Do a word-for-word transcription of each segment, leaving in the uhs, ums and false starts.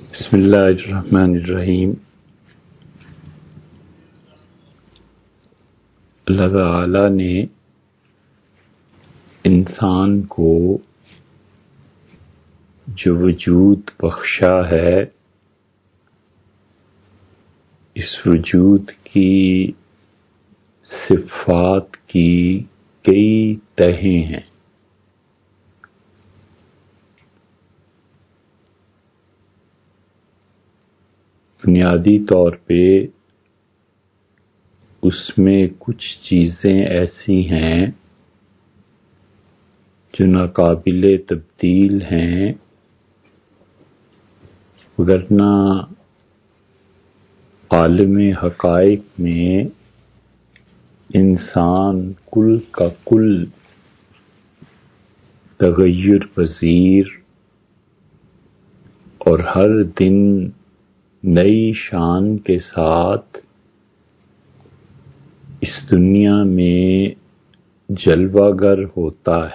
بسم اللہ الرحمن الرحیم۔ اللہ تعالی نے انسان کو جو وجود بخشا ہے، اس وجود کی صفات کی کئی تہیں ہیں۔ بنیادی طور پہ اس میں کچھ چیزیں ایسی ہیں جو ناقابل تبدیل ہیں، وگرنہ عالم حقائق میں انسان کل کا کل تغیر پذیر اور ہر دن نئی شان کے ساتھ اس دنیا میں جلوہ گر ہوتا ہے۔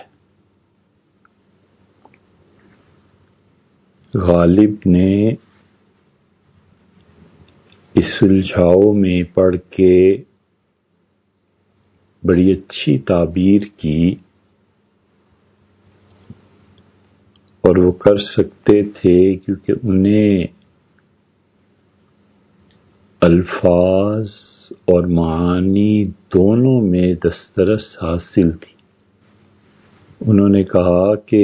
غالب نے اس سلجھاؤ میں پڑھ کے بڑی اچھی تعبیر کی، اور وہ کر سکتے تھے کیونکہ انہیں الفاظ اور معانی دونوں میں دسترس حاصل تھی۔ انہوں نے کہا کہ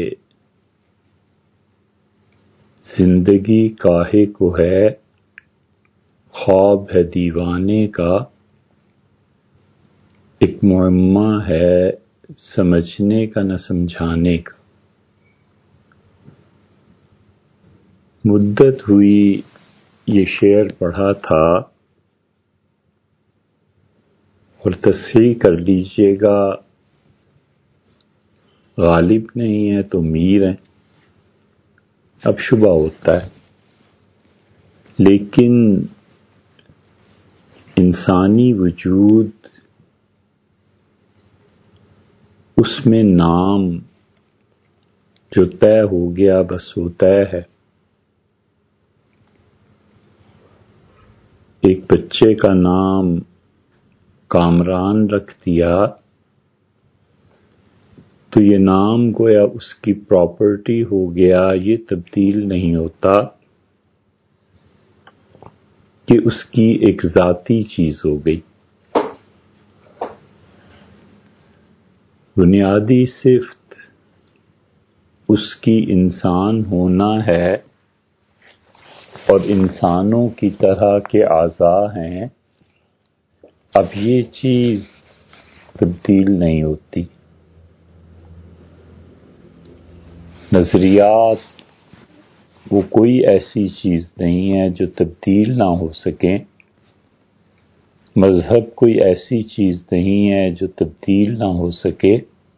زندگی کاہے کو ہے، خواب ہے دیوانے کا، ایک معمہ ہے سمجھنے کا نہ سمجھانے کا۔ مدت ہوئی یہ شعر پڑھا تھا، اور تصحیح کر لیجئے گا، غالب نہیں ہے تو میر ہیں، اب شبہ ہوتا ہے۔ لیکن انسانی وجود اس میں نام جو طے ہو گیا بس وہ طے ہے۔ ایک بچے کا نام کامران رکھ دیا تو یہ نام گویا اس کی پراپرٹی ہو گیا، یہ تبدیل نہیں ہوتا کہ اس کی ایک ذاتی چیز ہو گئی۔ بنیادی صفت اس کی انسان ہونا ہے، اور انسانوں کی طرح کے اعضاء ہیں۔ اب یہ چیز تبدیل نہیں ہوتی۔ نظریات وہ کوئی ایسی چیز نہیں ہے جو تبدیل نہ ہو سکیں، مذہب کوئی ایسی چیز نہیں ہے جو تبدیل نہ ہو سکے۔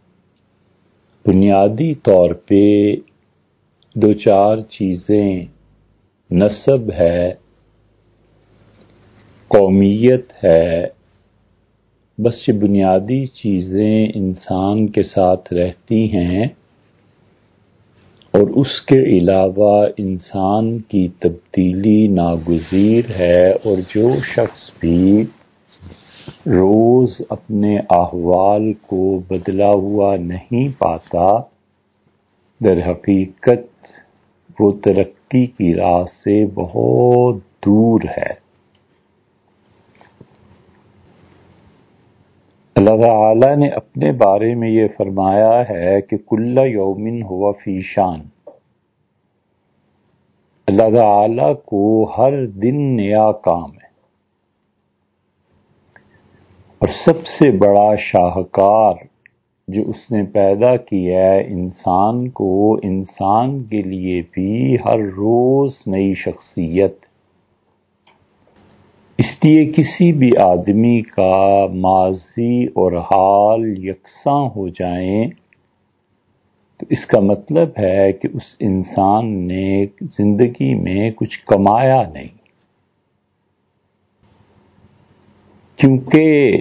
بنیادی طور پہ دو چار چیزیں، نسب ہے، قومیت ہے، بس یہ بنیادی چیزیں انسان کے ساتھ رہتی ہیں، اور اس کے علاوہ انسان کی تبدیلی ناگزیر ہے۔ اور جو شخص بھی روز اپنے احوال کو بدلا ہوا نہیں پاتا، در حقیقت وہ ترقی کی راہ سے بہت دور ہے۔ اللہ تعالی نے اپنے بارے میں یہ فرمایا ہے کہ کل یوم ہوا فی شان۔ اللہ تعالی کو ہر دن نیا کام ہے، اور سب سے بڑا شاہکار جو اس نے پیدا کیا ہے انسان کو، انسان کے لیے بھی ہر روز نئی شخصیت۔ اس لیے کسی بھی آدمی کا ماضی اور حال یکساں ہو جائیں تو اس کا مطلب ہے کہ اس انسان نے زندگی میں کچھ کمایا نہیں، کیونکہ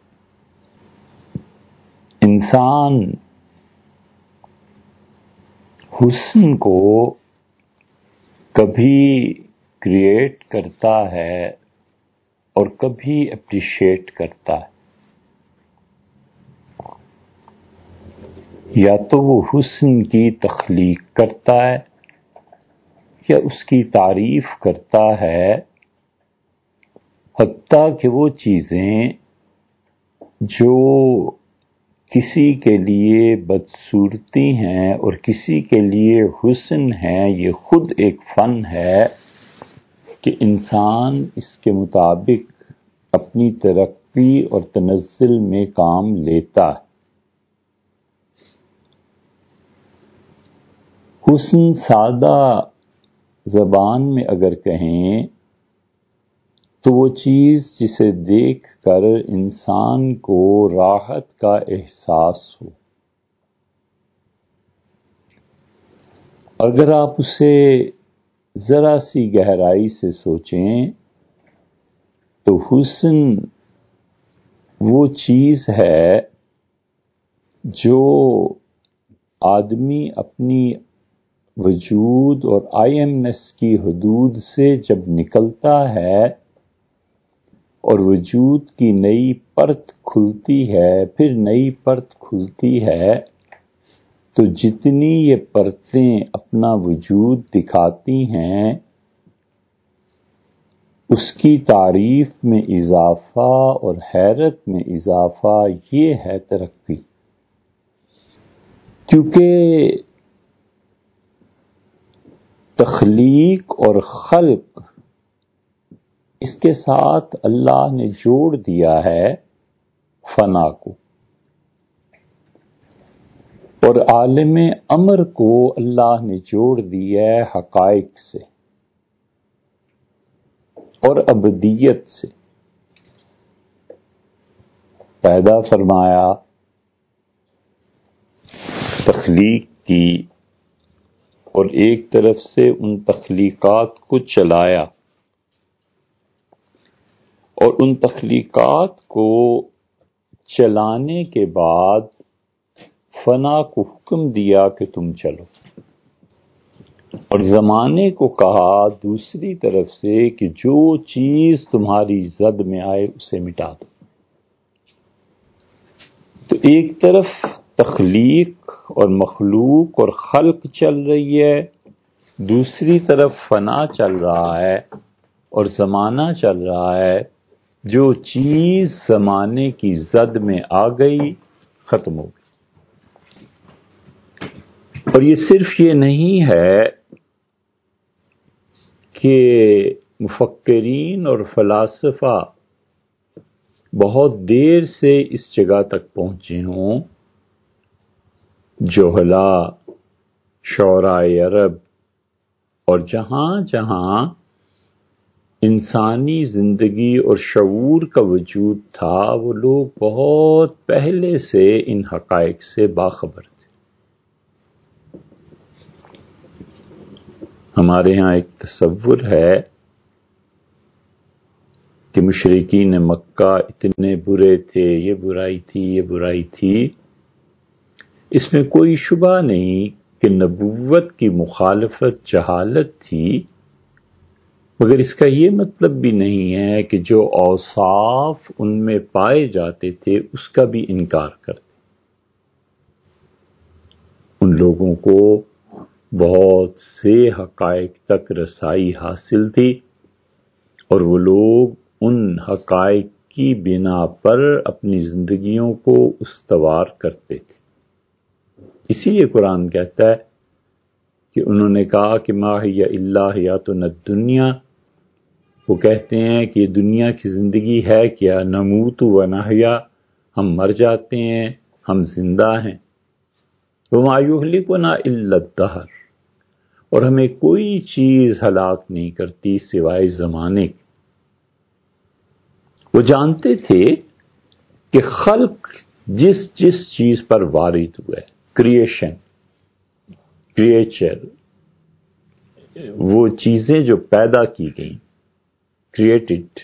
انسان حسن کو کبھی کریٹ کرتا ہے اور کبھی اپریشیٹ کرتا ہے. یا تو وہ حسن کی تخلیق کرتا ہے یا اس کی تعریف کرتا ہے، حتیٰ کہ وہ چیزیں جو کسی کے لیے بدصورتی ہیں اور کسی کے لیے حسن ہے، یہ خود ایک فن ہے کہ انسان اس کے مطابق اپنی ترقی اور تنزل میں کام لیتا ہے. حسن سادہ زبان میں اگر کہیں تو وہ چیز جسے دیکھ کر انسان کو راحت کا احساس ہو. اگر آپ اسے ذرا سی گہرائی سے سوچیں تو حسن وہ چیز ہے جو آدمی اپنی وجود اور آئی ایم نیس کی حدود سے جب نکلتا ہے اور وجود کی نئی پرت کھلتی ہے، پھر نئی پرت کھلتی ہے، تو جتنی یہ پرتیں اپنا وجود دکھاتی ہیں اس کی تعریف میں اضافہ اور حیرت میں اضافہ، یہ ہے ترقی. کیونکہ تخلیق اور خلق اس کے ساتھ اللہ نے جوڑ دیا ہے فنا کو، اور عالم امر کو اللہ نے جوڑ دیا ہے حقائق سے اور ابدیت سے. پیدا فرمایا، تخلیق کی، اور ایک طرف سے ان تخلیقات کو چلایا، اور ان تخلیقات کو چلانے کے بعد فنا کو حکم دیا کہ تم چلو، اور زمانے کو کہا دوسری طرف سے کہ جو چیز تمہاری زد میں آئے اسے مٹا دو. تو ایک طرف تخلیق اور مخلوق اور خلق چل رہی ہے، دوسری طرف فنا چل رہا ہے اور زمانہ چل رہا ہے. جو چیز زمانے کی زد میں آ گئی ختم ہو گئی. اور یہ صرف یہ نہیں ہے کہ مفکرین اور فلاسفہ بہت دیر سے اس جگہ تک پہنچے ہوں. جوہلا، شعراء عرب اور جہاں جہاں انسانی زندگی اور شعور کا وجود تھا، وہ لوگ بہت پہلے سے ان حقائق سے باخبر تھے. ہمارے ہاں ایک تصور ہے کہ مشرکین مکہ اتنے برے تھے، یہ برائی تھی، یہ برائی تھی. اس میں کوئی شبہ نہیں کہ نبوت کی مخالفت جہالت تھی، مگر اس کا یہ مطلب بھی نہیں ہے کہ جو اوصاف ان میں پائے جاتے تھے اس کا بھی انکار کرتے. ان لوگوں کو بہت سے حقائق تک رسائی حاصل تھی، اور وہ لوگ ان حقائق کی بنا پر اپنی زندگیوں کو استوار کرتے تھے. اسی لیے قرآن کہتا ہے کہ انہوں نے کہا کہ ما ہی الا حیاتنا الدنیا، وہ کہتے ہیں کہ یہ دنیا کی زندگی ہے کیا، نموت و نحیا، ہم مر جاتے ہیں، ہم زندہ ہیں. وما یہلکنا الا الدہر، اور ہمیں کوئی چیز ہلاک نہیں کرتی سوائے زمانے کے. وہ جانتے تھے کہ خلق جس جس چیز پر وارد ہوا ہے، کریشن، کریچر، وہ چیزیں جو پیدا کی گئیں، کریٹڈ،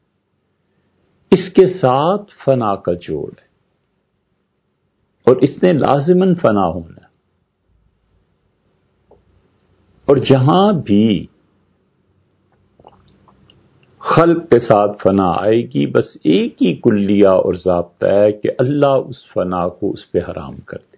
اس کے ساتھ فنا کا جوڑ ہے، اور اس نے لازماً فنا ہونا. اور جہاں بھی خلق کے ساتھ فنا آئے گی، بس ایک ہی کلیہ اور ضابطہ ہے کہ اللہ اس فنا کو اس پہ حرام کر دے۔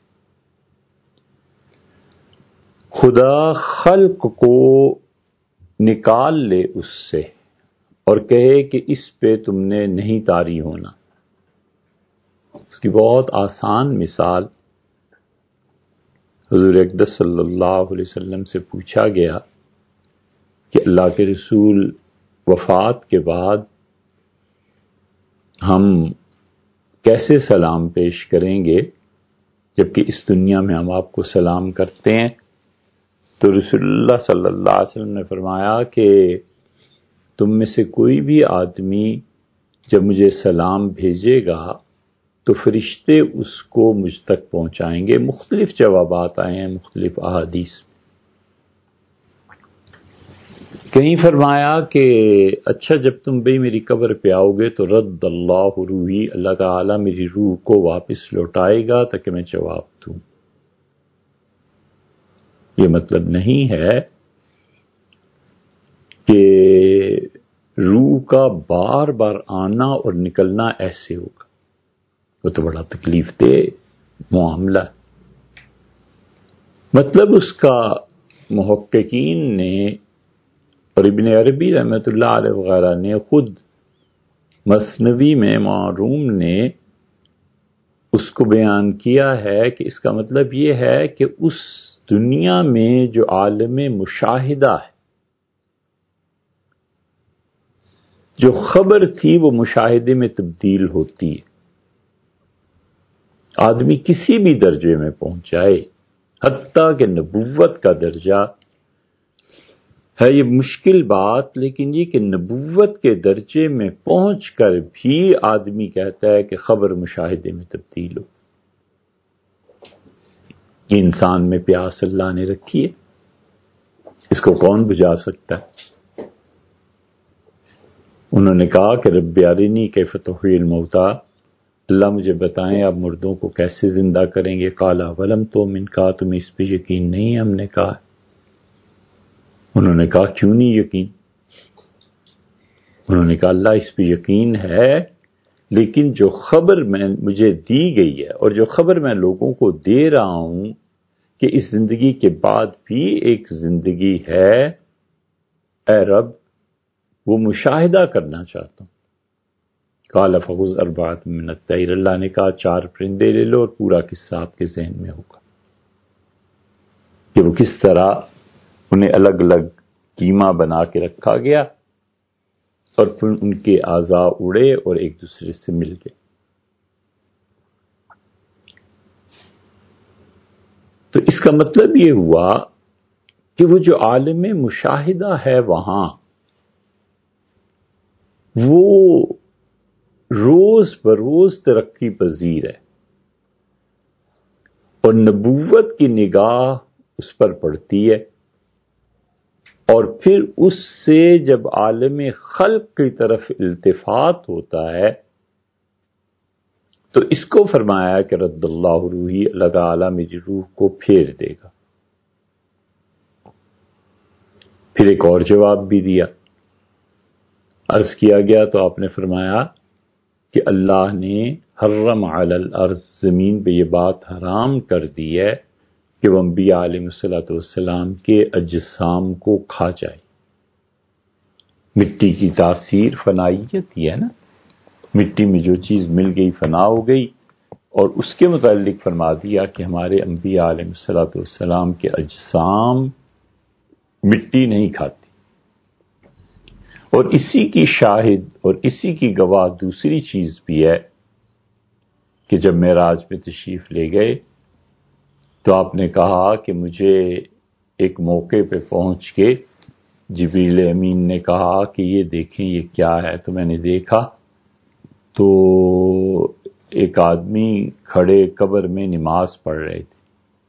خدا خلق کو نکال لے اس سے اور کہے کہ اس پہ تم نے نہیں طاری ہونا۔ اس کی بہت آسان مثال حضور اقدس صلی اللہ علیہ وسلم سے پوچھا گیا کہ اللہ کے رسول وفات کے بعد ہم کیسے سلام پیش کریں گے جبکہ اس دنیا میں ہم آپ کو سلام کرتے ہیں؟ تو رسول اللہ صلی اللہ علیہ وسلم نے فرمایا کہ تم میں سے کوئی بھی آدمی جب مجھے سلام بھیجے گا تو فرشتے اس کو مجھ تک پہنچائیں گے۔ مختلف جوابات آئے ہیں مختلف احادیث۔ کہیں فرمایا کہ اچھا جب تم بھی میری قبر پہ آؤ گے تو رد اللہ روحی، اللہ تعالیٰ میری روح کو واپس لوٹائے گا تاکہ میں جواب دوں۔ یہ مطلب نہیں ہے کہ روح کا بار بار آنا اور نکلنا ایسے ہوگا، وہ تو بڑا تکلیف دہ معاملہ ہے۔ مطلب اس کا محققین نے اور ابن عربی رحمۃ اللہ علیہ وغیرہ نے خود مثنوی میں معروم نے اس کو بیان کیا ہے کہ اس کا مطلب یہ ہے کہ اس دنیا میں جو عالم مشاہدہ ہے، جو خبر تھی وہ مشاہدے میں تبدیل ہوتی ہے۔ آدمی کسی بھی درجے میں پہنچ جائے، حتیٰ کہ نبوت کا درجہ ہے، یہ مشکل بات، لیکن یہ کہ نبوت کے درجے میں پہنچ کر بھی آدمی کہتا ہے کہ خبر مشاہدے میں تبدیل ہو۔ یہ انسان میں پیاس اللہ نے رکھی ہے، اس کو کون بجھا سکتا ہے؟ انہوں نے کہا کہ رب ارنی کیف تحیی الموتیٰ، اللہ مجھے بتائیں آپ مردوں کو کیسے زندہ کریں گے؟ قال ولم تؤمن، کہا تمہیں اس پہ یقین نہیں؟ ہم نے کہا، انہوں نے کہا کیوں نہیں یقین؟ انہوں نے کہا اللہ اس پہ یقین ہے، لیکن جو خبر میں مجھے دی گئی ہے اور جو خبر میں لوگوں کو دے رہا ہوں کہ اس زندگی کے بعد بھی ایک زندگی ہے، اے رب وہ مشاہدہ کرنا چاہتا ہوں۔ قال فخذ اربعۃ من الطیر، اللہ نے کہا چار پرندے لے لو اور پورا قصہ آپ کے ذہن میں ہوگا کہ وہ کس طرح انہیں الگ الگ کیما بنا کے رکھا گیا اور پھر ان کے اعضاء اڑے اور ایک دوسرے سے مل گئے۔ تو اس کا مطلب یہ ہوا کہ وہ جو عالم مشاہدہ ہے وہاں، وہ روز بروز ترقی پذیر ہے اور نبوت کی نگاہ اس پر پڑتی ہے، اور پھر اس سے جب عالم خلق کی طرف التفات ہوتا ہے تو اس کو فرمایا کہ رد اللہ روحی، اللہ تعالیٰ میری روح کو پھیر دے گا۔ پھر ایک اور جواب بھی دیا، عرض کیا گیا تو آپ نے فرمایا کہ اللہ نے حرم علی الارض، زمین پہ یہ بات حرام کر دی ہے کہ وہ انبیاء علیہ الصلوۃ والسلام کے اجسام کو کھا جائے۔ مٹی کی تاثیر فنائیت ہی ہے نا، مٹی میں جو چیز مل گئی فنا ہو گئی، اور اس کے متعلق فرما دیا کہ ہمارے انبیاء علیہ الصلوۃ والسلام کے اجسام مٹی نہیں کھاتی۔ اور اسی کی شاہد اور اسی کی گواہ دوسری چیز بھی ہے کہ جب معراج میں تشریف لے گئے تو آپ نے کہا کہ مجھے ایک موقع پہ پہنچ کے جبریل امین نے کہا کہ یہ دیکھیں یہ کیا ہے، تو میں نے دیکھا تو ایک آدمی کھڑے قبر میں نماز پڑھ رہے تھے۔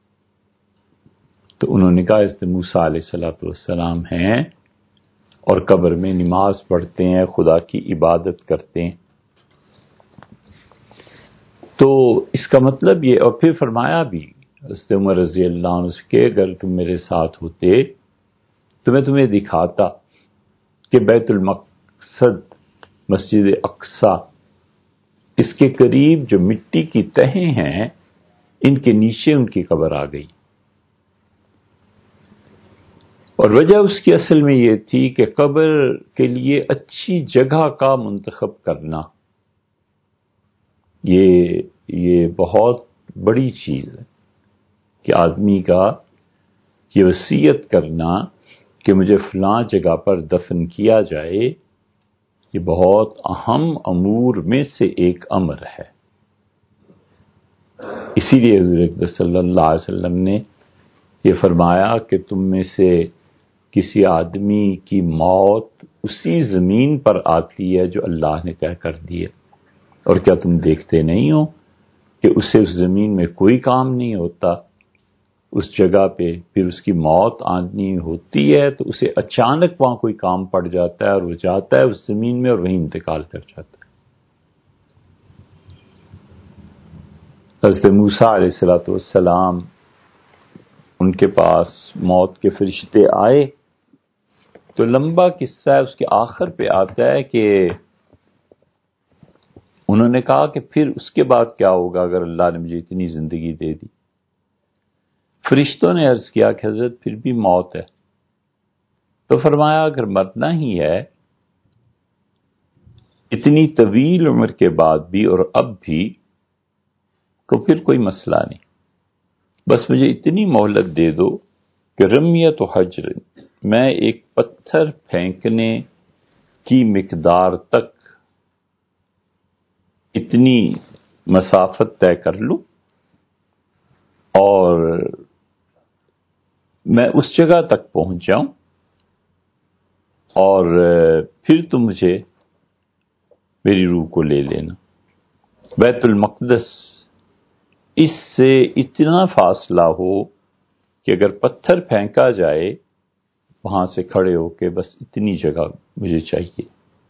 تو انہوں نے کہا اس موسیٰ علیہ الصلوۃ والسلام ہیں اور قبر میں نماز پڑھتے ہیں، خدا کی عبادت کرتے ہیں۔ تو اس کا مطلب یہ، اور پھر فرمایا بھی حضرت عمر رضی اللہ عنہ سے کہ اگر تم میرے ساتھ ہوتے تو میں تمہیں دکھاتا کہ بیت المقدس مقصد مسجد اقصی، اس کے قریب جو مٹی کی تہیں ہیں ان کے نیچے ان کی قبر آ گئی، اور وجہ اس کی اصل میں یہ تھی کہ قبر کے لیے اچھی جگہ کا منتخب کرنا یہ یہ بہت بڑی چیز ہے کہ آدمی کا یہ وصیت کرنا کہ مجھے فلاں جگہ پر دفن کیا جائے، یہ بہت اہم امور میں سے ایک امر ہے۔ اسی لیے حضور صلی اللہ علیہ وسلم نے یہ فرمایا کہ تم میں سے کسی آدمی کی موت اسی زمین پر آتی ہے جو اللہ نے طے کر دی ہے، اور کیا تم دیکھتے نہیں ہو کہ اسے اس زمین میں کوئی کام نہیں ہوتا، اس جگہ پہ پھر اس کی موت آنی ہوتی ہے تو اسے اچانک وہاں کوئی کام پڑ جاتا ہے اور وہ جاتا ہے اس زمین میں اور وہیں انتقال کر جاتا ہے۔ حضرت موسیٰ علیہ الصلوۃ والسلام ان کے پاس موت کے فرشتے آئے تو لمبا قصہ ہے، اس کے آخر پہ آتا ہے کہ انہوں نے کہا کہ پھر اس کے بعد کیا ہوگا اگر اللہ نے مجھے اتنی زندگی دے دی؟ فرشتوں نے عرض کیا کہ حضرت پھر بھی موت ہے، تو فرمایا اگر مرنا ہی ہے اتنی طویل عمر کے بعد بھی اور اب بھی تو پھر کوئی مسئلہ نہیں، بس مجھے اتنی مہلت دے دو کہ رمیت حجر، میں ایک پتھر پھینکنے کی مقدار تک اتنی مسافت طے کر لوں اور میں اس جگہ تک پہنچ جاؤں اور پھر تم مجھے میری روح کو لے لینا۔ بیت المقدس اس سے اتنا فاصلہ ہو کہ اگر پتھر پھینکا جائے وہاں سے کھڑے ہو کے بس اتنی جگہ مجھے چاہیے،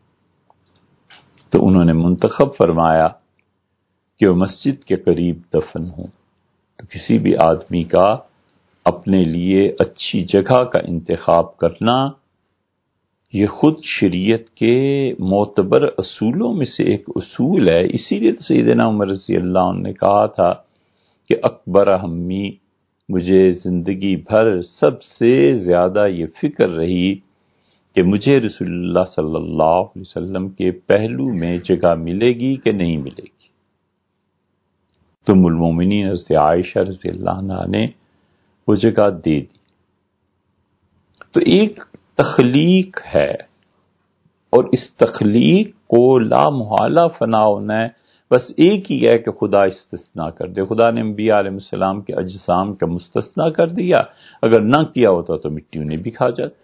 تو انہوں نے منتخب فرمایا کہ وہ مسجد کے قریب دفن ہوں۔ تو کسی بھی آدمی کا اپنے لیے اچھی جگہ کا انتخاب کرنا یہ خود شریعت کے معتبر اصولوں میں سے ایک اصول ہے۔ اسی لیے تو سیدنا عمر رضی اللہ عنہ نے کہا تھا کہ اکبر ہمی، مجھے زندگی بھر سب سے زیادہ یہ فکر رہی کہ مجھے رسول اللہ صلی اللہ علیہ وسلم کے پہلو میں جگہ ملے گی کہ نہیں ملے گی۔ تو ام المومنین حضرت عائشہ رضی اللہ عنہا نے وہ جگہ دے دی۔ تو ایک تخلیق ہے اور اس تخلیق کو لا محالہ فنا ہونا ہے، بس ایک ہی ہے کہ خدا استثناء کر دے۔ خدا نے انبیاء علیہ السلام کے اجسام کا مستثنیٰ کر دیا، اگر نہ کیا ہوتا تو مٹی انہیں بھی کھا جاتی۔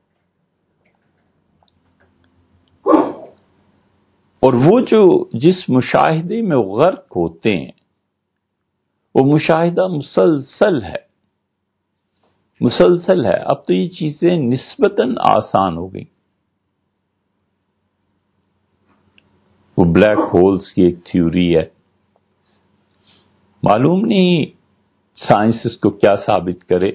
اور وہ جو جس مشاہدے میں غرق ہوتے ہیں وہ مشاہدہ مسلسل ہے مسلسل ہے اب تو یہ چیزیں نسبتاً آسان ہو گئی۔ وہ بلیک ہولز کی ایک تھیوری ہے، معلوم نہیں سائنس اس کو کیا ثابت کرے،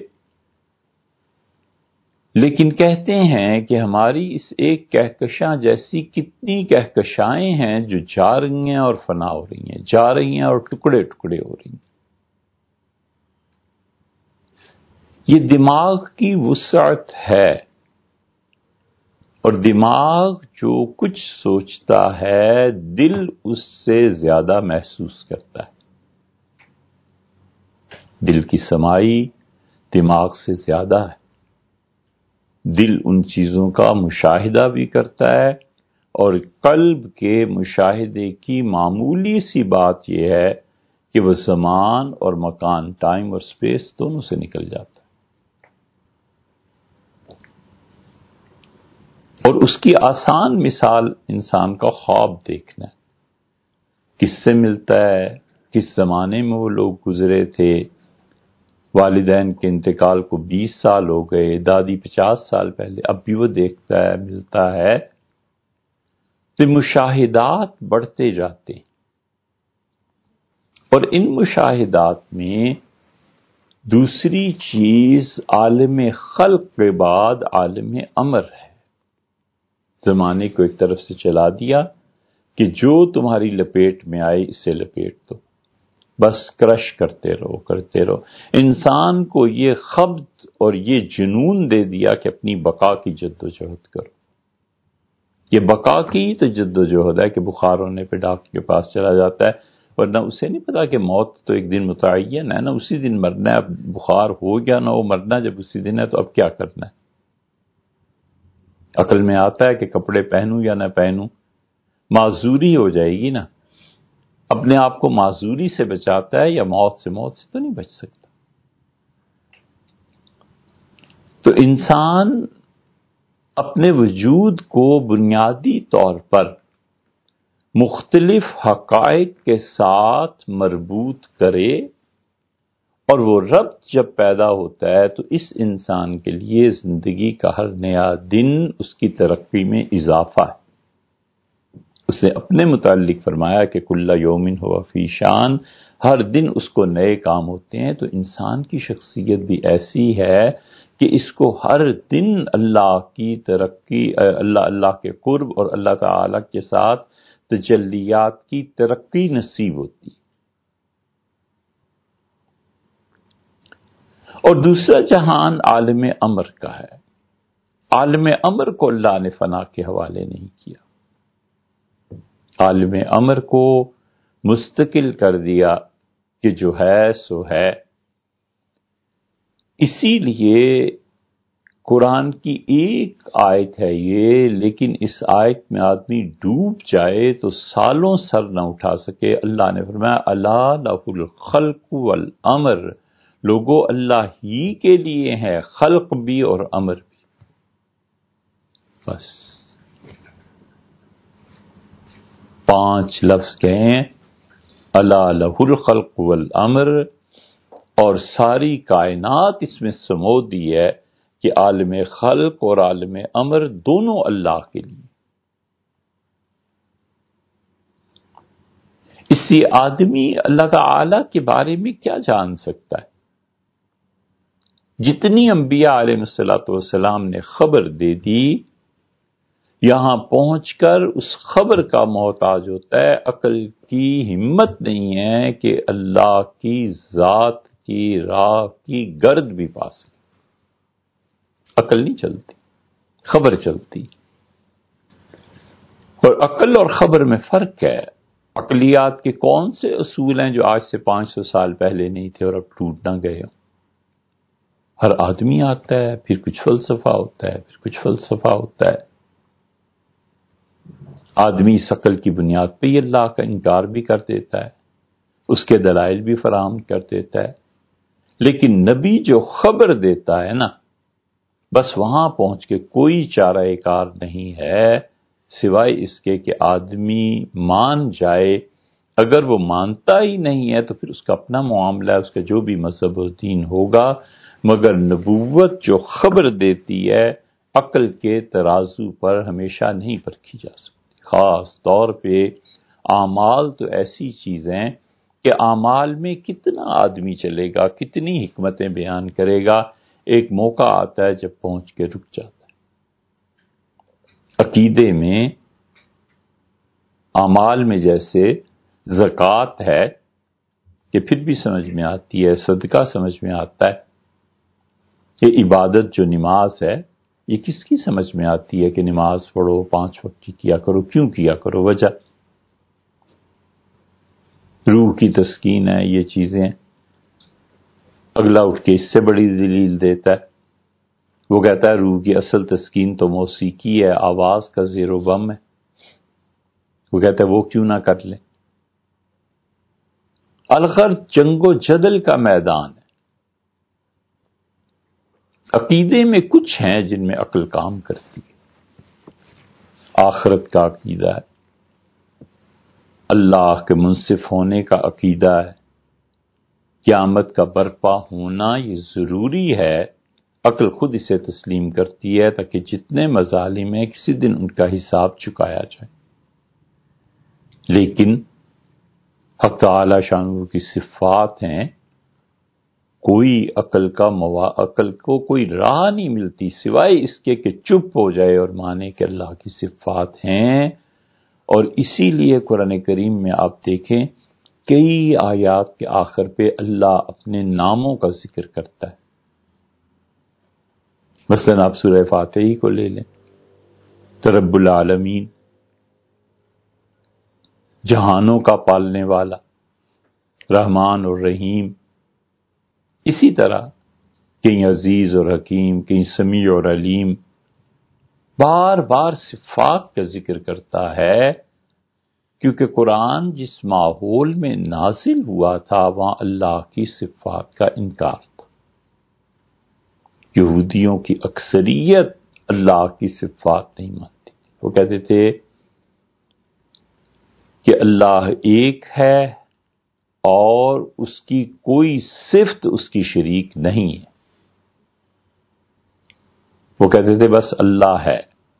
لیکن کہتے ہیں کہ ہماری اس ایک کہکشاں جیسی کتنی کہکشائیں ہیں جو جا رہی ہیں اور فنا ہو رہی ہیں، جا رہی ہیں اور ٹکڑے ٹکڑے ہو رہی ہیں۔ یہ دماغ کی وسعت ہے، اور دماغ جو کچھ سوچتا ہے دل اس سے زیادہ محسوس کرتا ہے۔ دل کی سمائی دماغ سے زیادہ ہے، دل ان چیزوں کا مشاہدہ بھی کرتا ہے، اور قلب کے مشاہدے کی معمولی سی بات یہ ہے کہ وہ زمان اور مکان، ٹائم اور سپیس دونوں سے نکل جاتا ہے۔ اور اس کی آسان مثال انسان کا خواب دیکھنا ہے، کس سے ملتا ہے، کس زمانے میں وہ لوگ گزرے تھے، والدین کے انتقال کو بیس سال ہو گئے، دادی پچاس سال پہلے، اب بھی وہ دیکھتا ہے، ملتا ہے۔ تو مشاہدات بڑھتے جاتے ہیں، اور ان مشاہدات میں دوسری چیز عالم خلق کے بعد عالم امر ہے۔ زمانے کو ایک طرف سے چلا دیا کہ جو تمہاری لپیٹ میں آئے اسے لپیٹ دو، بس کرش کرتے رہو کرتے رہو۔ انسان کو یہ خبط اور یہ جنون دے دیا کہ اپنی بقا کی جد و جہد کرو۔ یہ بقا کی تو جد و جہد ہے کہ بخار ہونے پہ ڈاکٹر کے پاس چلا جاتا ہے، ورنہ اسے نہیں پتا کہ موت تو ایک دن متعین ہے نا، اسی دن مرنا ہے۔ اب بخار ہو گیا نہ ہو، مرنا جب اسی دن ہے تو اب کیا کرنا ہے؟ عقل میں آتا ہے کہ کپڑے پہنوں یا نہ پہنوں، معذوری ہو جائے گی نا۔ اپنے آپ کو معذوری سے بچاتا ہے یا موت سے؟ موت سے تو نہیں بچ سکتا۔ تو انسان اپنے وجود کو بنیادی طور پر مختلف حقائق کے ساتھ مربوط کرے، اور وہ ربط جب پیدا ہوتا ہے تو اس انسان کے لیے زندگی کا ہر نیا دن اس کی ترقی میں اضافہ ہے۔ اس نے اپنے متعلق فرمایا کہ کل یومن ہوا فی شان، ہر دن اس کو نئے کام ہوتے ہیں۔ تو انسان کی شخصیت بھی ایسی ہے کہ اس کو ہر دن اللہ کی ترقی، اللہ اللہ کے قرب اور اللہ تعالی کے ساتھ تجلیات کی ترقی نصیب ہوتی ہے۔ اور دوسرا جہان عالم امر کا ہے۔ عالم امر کو اللہ نے فنا کے حوالے نہیں کیا، عالم امر کو مستقل کر دیا کہ جو ہے سو ہے۔ اسی لیے قرآن کی ایک آیت ہے یہ، لیکن اس آیت میں آدمی ڈوب جائے تو سالوں سر نہ اٹھا سکے۔ اللہ نے فرمایا الا لہ الخلق والامر، لوگو اللہ ہی کے لیے ہے خلق بھی اور امر بھی۔ بس پانچ لفظ کہیں، الا لہ الخلق والامر، اور ساری کائنات اس میں سمو دی ہے کہ عالم خلق اور عالم امر دونوں اللہ کے لیے۔ اس لیے آدمی اللہ تعالی کے بارے میں کیا جان سکتا ہے؟ جتنی انبیاء علیہ الصلوۃ والسلام نے خبر دے دی، یہاں پہنچ کر اس خبر کا محتاج ہوتا ہے۔ عقل کی ہمت نہیں ہے کہ اللہ کی ذات کی راہ کی گرد بھی پا سکے۔ عقل نہیں چلتی، خبر چلتی۔ اور عقل اور خبر میں فرق ہے۔ عقلیات کے کون سے اصول ہیں جو آج سے پانچ سو سال پہلے نہیں تھے اور اب ٹوٹ نہ گئے ہوں؟ ہر آدمی آتا ہے، پھر کچھ فلسفہ ہوتا ہے، پھر کچھ فلسفہ ہوتا ہے۔ آدمی اس عقل کی بنیاد پہ ہی اللہ کا انکار بھی کر دیتا ہے، اس کے دلائل بھی فراہم کر دیتا ہے۔ لیکن نبی جو خبر دیتا ہے نا، بس وہاں پہنچ کے کوئی چارہ کار نہیں ہے سوائے اس کے کہ آدمی مان جائے۔ اگر وہ مانتا ہی نہیں ہے تو پھر اس کا اپنا معاملہ ہے، اس کا جو بھی مذہب و دین ہوگا، مگر نبوت جو خبر دیتی ہے عقل کے ترازو پر ہمیشہ نہیں پرکھی جا سکتی۔ خاص طور پہ اعمال تو ایسی چیزیں کہ اعمال میں کتنا آدمی چلے گا، کتنی حکمتیں بیان کرے گا، ایک موقع آتا ہے جب پہنچ کے رک جاتا ہے۔ عقیدے میں، اعمال میں جیسے زکوٰۃ ہے کہ پھر بھی سمجھ میں آتی ہے، صدقہ سمجھ میں آتا ہے، یہ عبادت جو نماز ہے یہ کس کی سمجھ میں آتی ہے کہ نماز پڑھو، پانچ وقت کی کیا کرو، کیوں کیا کرو، وجہ روح کی تسکین ہے، یہ چیزیں۔ اگلا اٹھ کے اس سے بڑی دلیل دیتا ہے، وہ کہتا ہے روح کی اصل تسکین تو موسیقی ہے، آواز کا زیر و بم ہے، وہ کہتا ہے وہ کیوں نہ کر لیں۔ الغرض جنگ و جدل کا میدان ہے۔ عقیدے میں کچھ ہیں جن میں عقل کام کرتی ہے۔ آخرت کا عقیدہ ہے، اللہ کے منصف ہونے کا عقیدہ ہے، قیامت کا برپا ہونا یہ ضروری ہے۔ عقل خود اسے تسلیم کرتی ہے تاکہ جتنے مظالم ہیں کسی دن ان کا حساب چکایا جائے۔ لیکن حق تعالی شانہ کی صفات ہیں کوئی عقل کا موا عقل کو کوئی راہ نہیں ملتی سوائے اس کے کہ چپ ہو جائے اور مانے کہ اللہ کی صفات ہیں. اور اسی لیے قرآن کریم میں آپ دیکھیں کئی آیات کے آخر پہ اللہ اپنے ناموں کا ذکر کرتا ہے. مثلا آپ سورہ فاتحی کو لے لیں تو رب العالمین، جہانوں کا پالنے والا، رحمان اور رحیم. اسی طرح کہیں عزیز اور حکیم، کہیں سمیع اور علیم، بار بار صفات کا ذکر کرتا ہے، کیونکہ قرآن جس ماحول میں نازل ہوا تھا وہاں اللہ کی صفات کا انکار تھا. یہودیوں کی اکثریت اللہ کی صفات نہیں مانتی. وہ کہتے تھے کہ اللہ ایک ہے اور اس کی کوئی صفت اس کی شریک نہیں ہے. وہ کہتے تھے بس اللہ ہے.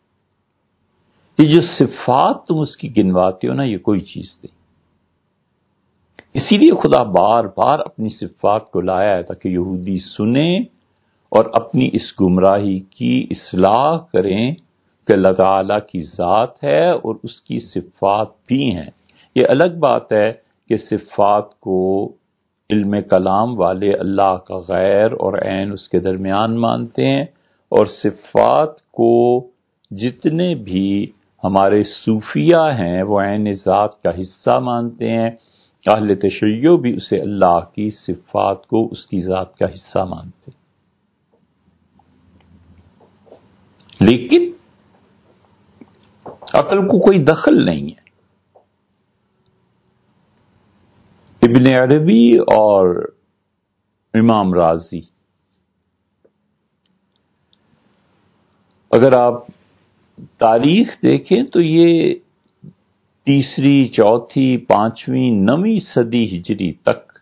یہ جو صفات تم اس کی گنواتے ہو نا، یہ کوئی چیز نہیں. اسی لیے خدا بار بار اپنی صفات کو لایا ہے تاکہ یہودی سنیں اور اپنی اس گمراہی کی اصلاح کریں کہ اللہ تعالیٰ کی ذات ہے اور اس کی صفات بھی ہیں. یہ الگ بات ہے کہ صفات کو علم کلام والے اللہ کا غیر اور عین اس کے درمیان مانتے ہیں، اور صفات کو جتنے بھی ہمارے صوفیہ ہیں وہ عین ذات کا حصہ مانتے ہیں. اہل تشیع بھی اسے اللہ کی صفات کو اس کی ذات کا حصہ مانتے ہیں. لیکن عقل کو کوئی دخل نہیں ہے. ابن عربی اور امام رازی، اگر آپ تاریخ دیکھیں تو یہ تیسری، چوتھی، پانچویں، نویں صدی ہجری تک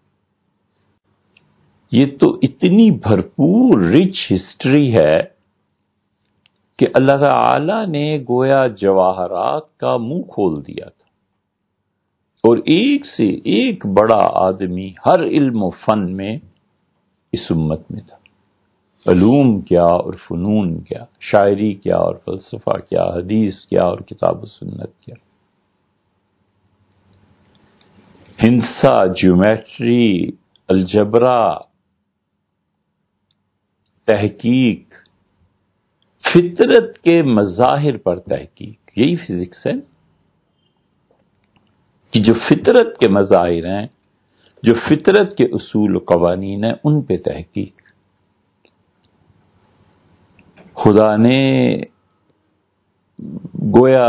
یہ تو اتنی بھرپور رچ ہسٹری ہے کہ اللہ تعالی نے گویا جواہرات کا منہ کھول دیا تھا، اور ایک سے ایک بڑا آدمی ہر علم و فن میں اس امت میں تھا. علوم کیا اور فنون کیا، شاعری کیا اور فلسفہ کیا، حدیث کیا اور کتاب و سنت کیا، ہندسہ، جیومیٹری، الجبرا، تحقیق، فطرت کے مظاہر پر تحقیق. یہی فزکس ہے کہ جو فطرت کے مظاہر ہیں، جو فطرت کے اصول و قوانین ہیں، ان پہ تحقیق. خدا نے گویا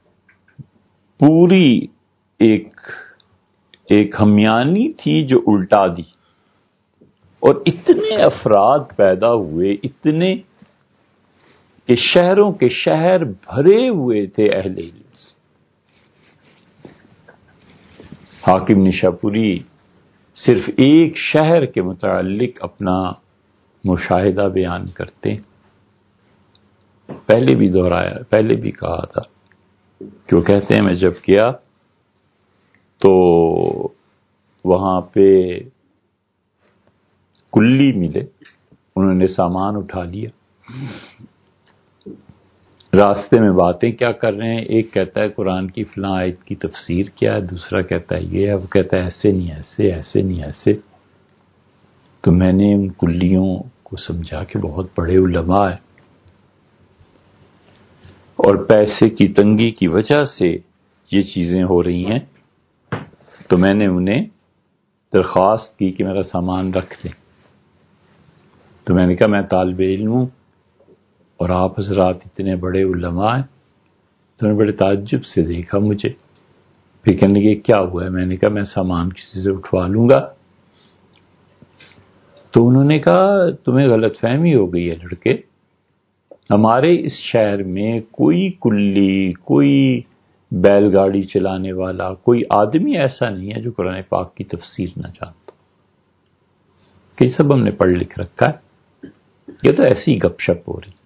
پوری ایک ایک ہمیانی تھی جو الٹا دی، اور اتنے افراد پیدا ہوئے، اتنے کہ شہروں کے شہر بھرے ہوئے تھے اہل علم سے. حاکم نشاپوری صرف ایک شہر کے متعلق اپنا مشاہدہ بیان کرتے ہیں. پہلے بھی دہرایا، پہلے بھی کہا تھا کہ وہ کہتے ہیں میں جب گیا تو وہاں پہ کلی ملے، انہوں نے سامان اٹھا لیا، راستے میں باتیں کیا کر رہے ہیں، ایک کہتا ہے قرآن کی فلاں آیت کی تفسیر کیا ہے، دوسرا کہتا ہے یہ ہے، وہ کہتا ہے ایسے نہیں ایسے، ایسے نہیں ایسے. تو میں نے ان کلیوں کو سمجھا کہ بہت بڑے علماء ہیں، اور پیسے کی تنگی کی وجہ سے یہ چیزیں ہو رہی ہیں. تو میں نے انہیں درخواست کی کہ میرا سامان رکھ دیں. تو میں نے کہا میں طالب علم ہوں اور آپ حضرات اتنے بڑے علماء ہیں. تو انہوں نے بڑے تعجب سے دیکھا مجھے، پھر کہنے لگے کیا ہوا ہے؟ میں نے کہا میں سامان کسی سے اٹھوا لوں گا. تو انہوں نے کہا تمہیں غلط فہمی ہو گئی ہے لڑکے، ہمارے اس شہر میں کوئی کلی، کوئی بیل گاڑی چلانے والا، کوئی آدمی ایسا نہیں ہے جو قرآن پاک کی تفسیر نہ جانتا. کہ سب ہم نے پڑھ لکھ رکھا ہے، یہ تو ایسی گپ شپ ہو رہی.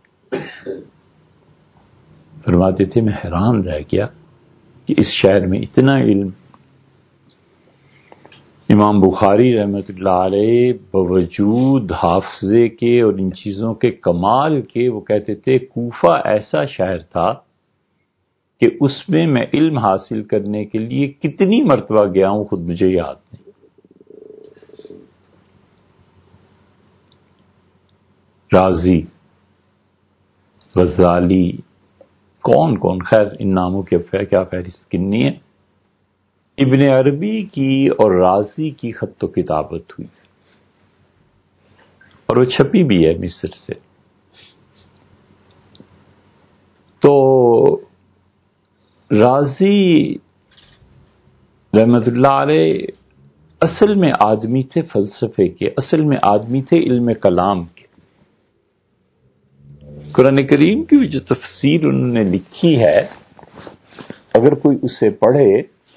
فرماتے تھے میں حیران رہ گیا کہ اس شہر میں اتنا علم امام بخاری رحمۃ اللہ علیہ باوجود حافظے کے اور ان چیزوں کے کمال کے وہ کہتے تھے کوفہ ایسا شہر تھا کہ اس میں میں علم حاصل کرنے کے لیے کتنی مرتبہ گیا ہوں خود مجھے یاد نہیں. رازی، غزالی، کون کون، خیر ان ناموں کے کیا فہرست کنی ہے. ابن عربی کی اور رازی کی خط و کتابت ہوئی اور وہ چھپی بھی ہے مصر سے. تو رازی رحمت اللہ علیہ اصل میں آدمی تھے فلسفے کے، اصل میں آدمی تھے علم کلام کے. قرآن کریم کی جو تفسیر انہوں نے لکھی ہے اگر کوئی اسے پڑھے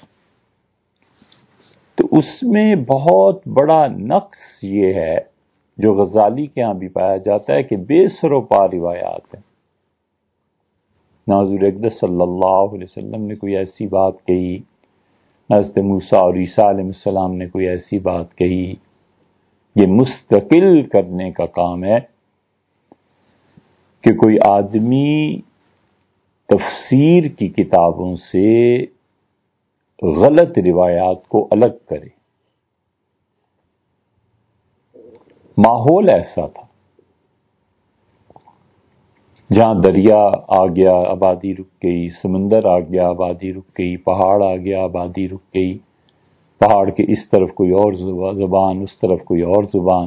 تو اس میں بہت بڑا نقص یہ ہے جو غزالی کے ہاں بھی پایا جاتا ہے کہ بے سر و پا روایات ہیں. نہ حضور اقدس صلی اللہ علیہ وسلم نے کوئی ایسی بات کہی، نہ حضرت موسیٰ اور عیسیٰ علیہ السلام نے کوئی ایسی بات کہی. یہ مستقل کرنے کا کام ہے کہ کوئی آدمی تفسیر کی کتابوں سے غلط روایات کو الگ کرے. ماحول ایسا تھا جہاں دریا آ گیا آبادی رک گئی، سمندر آ گیا آبادی رک گئی، پہاڑ آ گیا آبادی رک گئی، پہاڑ کے اس طرف کوئی اور زبان، اس طرف کوئی اور زبان.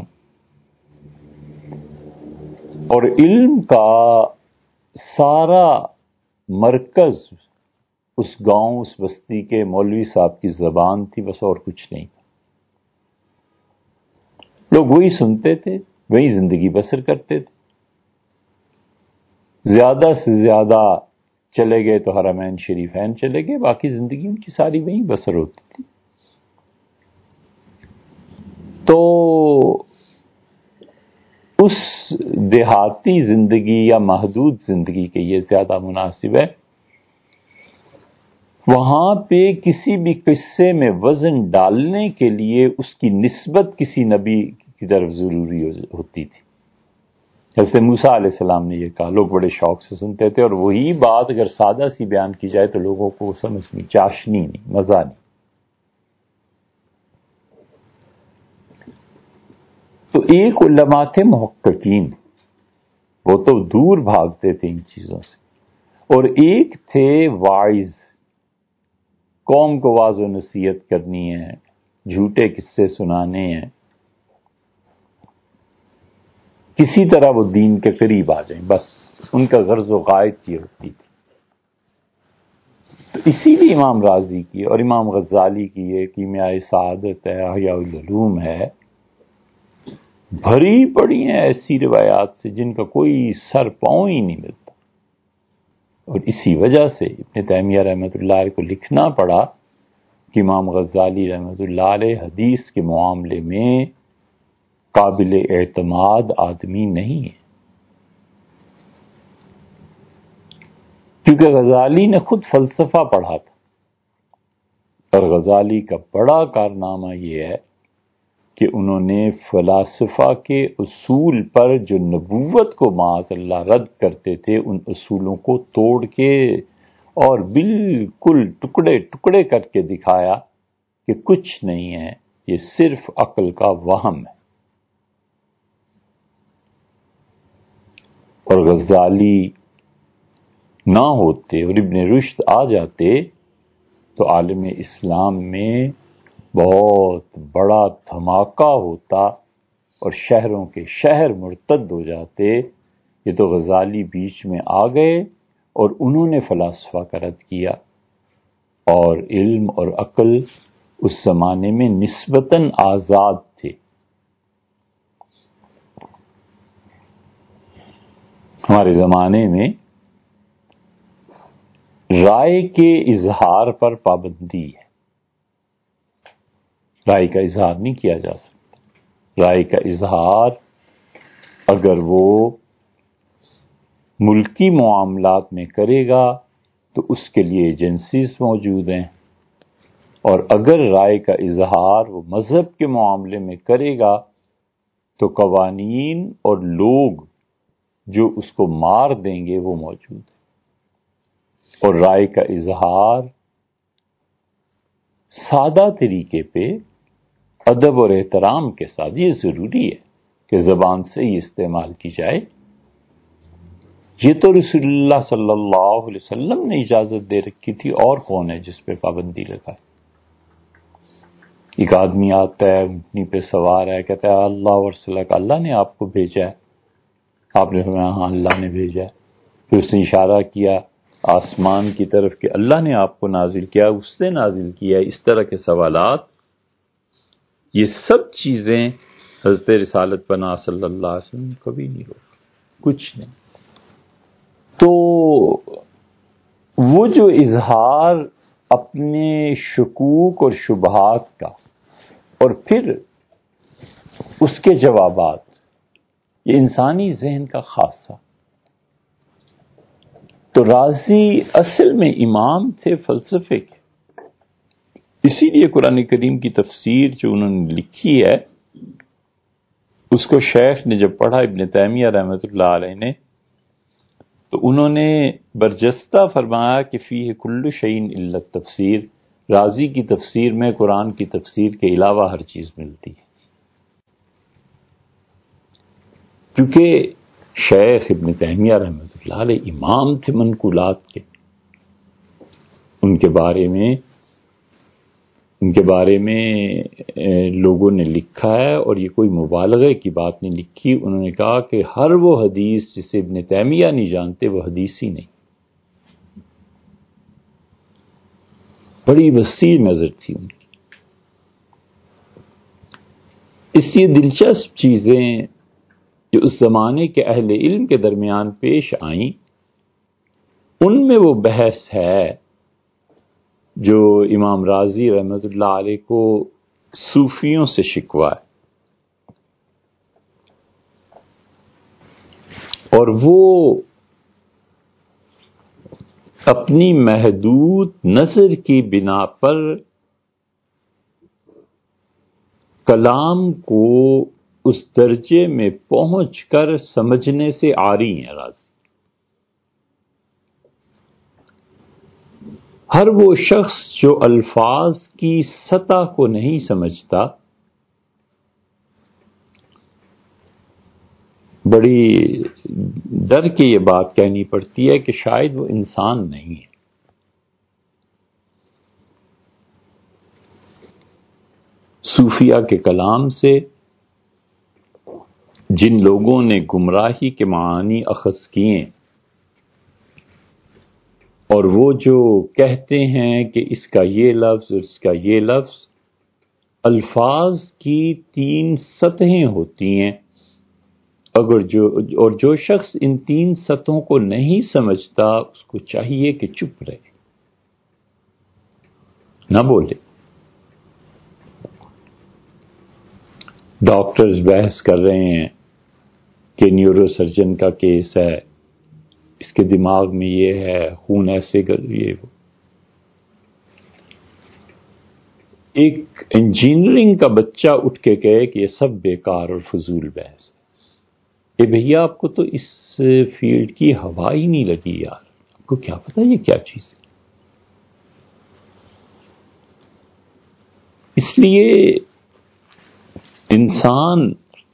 اور علم کا سارا مرکز اس گاؤں اس بستی کے مولوی صاحب کی زبان تھی، بس اور کچھ نہیں. لوگ وہی سنتے تھے، وہی زندگی بسر کرتے تھے. زیادہ سے زیادہ چلے گئے تو حرمین شریفین چلے گئے، باقی زندگی ان کی ساری وہیں بسر ہوتی تھی. تو اس دیہاتی زندگی یا محدود زندگی کے یہ زیادہ مناسب ہے. وہاں پہ کسی بھی قصے میں وزن ڈالنے کے لیے اس کی نسبت کسی نبی کی طرف ضروری ہوتی تھی. جیسے موسیٰ علیہ السلام نے یہ کہا، لوگ بڑے شوق سے سنتے تھے، اور وہی بات اگر سادہ سی بیان کی جائے تو لوگوں کو سمجھ نہیں، چاشنی نہیں، مزہ نہیں. تو ایک علماء تھے محققین، وہ تو دور بھاگتے تھے ان چیزوں سے، اور ایک تھے واعظ، قوم کو واعظ و نصیحت کرنی ہے، جھوٹے قصے سنانے ہیں، کسی طرح وہ دین کے قریب آ جائیں، بس ان کا غرض و غایت یہ ہوتی تھی. تو اسی لیے امام رازی کی اور امام غزالی کی یہ کیمیاء سعادت ہے، احیاء العلوم ہے، بھری پڑی ہیں ایسی روایات سے جن کا کوئی سر پاؤں ہی نہیں ملتا. اور اسی وجہ سے ابن تیمیہ رحمۃ اللہ علیہ کو لکھنا پڑا کہ امام غزالی رحمۃ اللہ علیہ حدیث کے معاملے میں قابل اعتماد آدمی نہیں ہے، کیونکہ غزالی نے خود فلسفہ پڑھا تھا. اور غزالی کا بڑا کارنامہ یہ ہے کہ انہوں نے فلاسفہ کے اصول پر جو نبوت کو معاذ اللہ رد کرتے تھے ان اصولوں کو توڑ کے اور بالکل ٹکڑے ٹکڑے کر کے دکھایا کہ کچھ نہیں ہے، یہ صرف عقل کا وہم ہے. اور غزالی نہ ہوتے اور ابن رشد آ جاتے تو عالم اسلام میں بہت بڑا دھماکہ ہوتا اور شہروں کے شہر مرتد ہو جاتے. یہ تو غزالی بیچ میں آ گئے اور انہوں نے فلاسفہ کا رد کیا، اور علم اور عقل اس زمانے میں نسبتاً آزاد تھے. ہمارے زمانے میں رائے کے اظہار پر پابندی ہے، رائے کا اظہار نہیں کیا جا سکتا. رائے کا اظہار اگر وہ ملکی معاملات میں کرے گا تو اس کے لیے ایجنسیز موجود ہیں، اور اگر رائے کا اظہار وہ مذہب کے معاملے میں کرے گا تو قوانین اور لوگ جو اس کو مار دیں گے وہ موجود ہیں، اور رائے کا اظہار سادہ طریقے پہ ادب اور احترام کے ساتھ، یہ ضروری ہے کہ زبان سے ہی استعمال کی جائے۔ یہ تو رسول اللہ صلی اللہ علیہ وسلم نے اجازت دے رکھی تھی، اور کون ہے جس پہ پابندی لگائے؟ ایک آدمی آتا ہے، اونٹنی پہ سوار ہے، کہتا ہے اللہ و رسولہ کا، اللہ نے آپ کو بھیجا ہے؟ آپ نے فرمایا ہاں اللہ نے بھیجا ہے۔ پھر اس نے اشارہ کیا آسمان کی طرف کہ اللہ نے آپ کو نازل کیا، اس نے نازل کیا۔ اس طرح کے سوالات، یہ سب چیزیں حضرت رسالت پناہ صلی اللہ علیہ وسلم نے کبھی نہیں روکا، کچھ نہیں۔ تو وہ جو اظہار اپنے شکوک اور شبہات کا اور پھر اس کے جوابات، یہ انسانی ذہن کا خاصہ۔ تو رازی اصل میں امام تھے فلسفے کے، اسی لیے قرآن کریم کی تفسیر جو انہوں نے لکھی ہے اس کو شیخ نے جب پڑھا، ابن تیمیہ رحمۃ اللہ علیہ نے، تو انہوں نے برجستہ فرمایا کہ فیہ کل شیء الا التفسیر، رازی کی تفسیر میں قرآن کی تفسیر کے علاوہ ہر چیز ملتی ہے، کیونکہ شیخ ابن تیمیہ رحمۃ اللہ علیہ امام تھے منقولات کے، ان کے بارے میں ان کے بارے میں لوگوں نے لکھا ہے، اور یہ کوئی مبالغے کی بات نہیں لکھی۔ انہوں نے کہا کہ ہر وہ حدیث جسے ابن تیمیہ نہیں جانتے وہ حدیث ہی نہیں۔ بڑی وسیع نظر تھی ان کی۔ اس لیے دلچسپ چیزیں جو اس زمانے کے اہل علم کے درمیان پیش آئیں، ان میں وہ بحث ہے جو امام رازی رحمۃ اللہ علیہ کو صوفیوں سے شکوہ ہے، اور وہ اپنی محدود نظر کی بنا پر کلام کو اس درجے میں پہنچ کر سمجھنے سے عاری ہیں رازی۔ ہر وہ شخص جو الفاظ کی سطح کو نہیں سمجھتا، بڑی ڈر کے یہ بات کہنی پڑتی ہے کہ شاید وہ انسان نہیں ہے۔ صوفیہ کے کلام سے جن لوگوں نے گمراہی کے معانی اخذ کیے، اور وہ جو کہتے ہیں کہ اس کا یہ لفظ اور اس کا یہ لفظ، الفاظ کی تین سطحیں ہوتی ہیں، اگر جو اور جو شخص ان تین سطحوں کو نہیں سمجھتا اس کو چاہیے کہ چپ رہے، نہ بولے۔ ڈاکٹرز بحث کر رہے ہیں کہ نیورو سرجن کا کیس ہے، اس کے دماغ میں یہ ہے، خون ایسے کر یہ وہ۔ ایک انجینئرنگ کا بچہ اٹھ کے کہے کہ یہ سب بیکار اور فضول بحث ہے، اے بھیا آپ کو تو اس فیلڈ کی ہوا ہی نہیں لگی یار، آپ کو کیا پتا یہ کیا چیز ہے؟ اس لیے انسان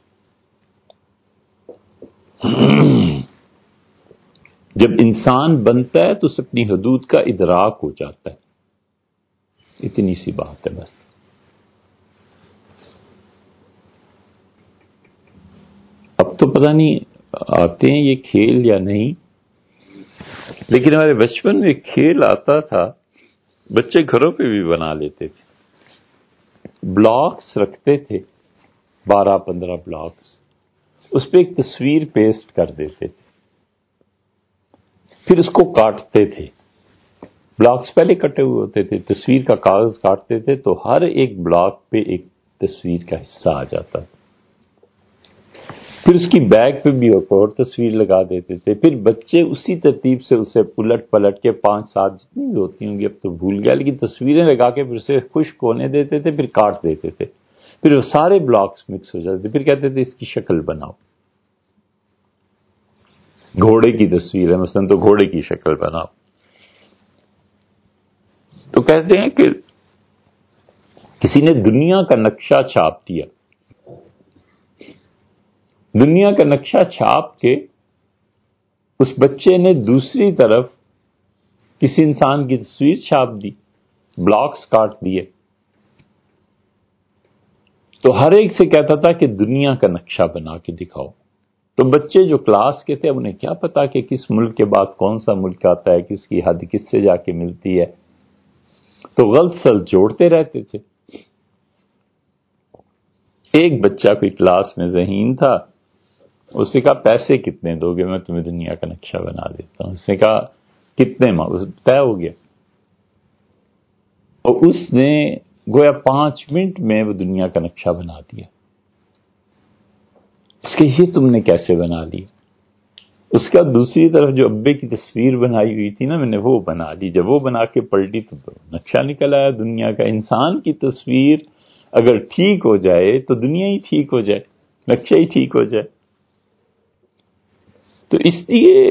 جب انسان بنتا ہے تو اس اپنی حدود کا ادراک ہو جاتا ہے، اتنی سی بات ہے بس۔ اب تو پتہ نہیں آتے ہیں یہ کھیل یا نہیں، لیکن ہمارے بچپن میں کھیل آتا تھا، بچے گھروں پہ بھی بنا لیتے تھے، بلاکس رکھتے تھے، بارہ پندرہ بلاکس، اس پہ ایک تصویر پیسٹ کر دیتے تھے، پھر اس کو کاٹتے تھے، بلاکس پہلے کٹے ہوئے ہوتے تھے، تصویر کا کاغذ کاٹتے تھے تو ہر ایک بلاک پہ ایک تصویر کا حصہ آ جاتا تھا۔ پھر اس کی بیگ پہ بھی ایک اور تصویر لگا دیتے تھے. پھر بچے اسی ترتیب سے اسے پلٹ پلٹ کے پانچ سات جتنی بھی ہوتی ہوں گی اب تو بھول گیا, لیکن تصویریں لگا کے پھر اسے خشک ہونے دیتے تھے, پھر کاٹ دیتے تھے, پھر وہ سارے بلاکس مکس ہو جاتے تھے, پھر کہتے تھے اس کی شکل بناؤ. گھوڑے کی تصویر ہے مثلا تو گھوڑے کی شکل بناؤ. تو کہتے ہیں کہ کسی نے دنیا کا نقشہ چھاپ دیا, دنیا کا نقشہ چھاپ کے اس بچے نے دوسری طرف کسی انسان کی تصویر چھاپ دی, بلاکس کاٹ دیے, تو ہر ایک سے کہتا تھا کہ دنیا کا نقشہ بنا کے دکھاؤ. تو بچے جو کلاس کے تھے انہیں کیا پتا کہ کس ملک کے بعد کون سا ملک آتا ہے, کس کی حد کس سے جا کے ملتی ہے, تو غلط سلط جوڑتے رہتے تھے. ایک بچہ کوئی کلاس میں ذہین تھا, اس نے کہا پیسے کتنے دو گے میں تمہیں دنیا کا نقشہ بنا دیتا ہوں. اس نے کہا کتنے ماں, طے ہو گیا. اور اس نے گویا پانچ منٹ میں وہ دنیا کا نقشہ بنا دیا. اس کے یہ تم نے کیسے بنا لیا؟ اس کا دوسری طرف جو ابے کی تصویر بنائی ہوئی تھی نا میں نے وہ بنا دی. جب وہ بنا کے پلٹی تو نقشہ نکل آیا دنیا کا. انسان کی تصویر اگر ٹھیک ہو جائے تو دنیا ہی ٹھیک ہو جائے, نقشہ ہی ٹھیک ہو جائے. تو اس لیے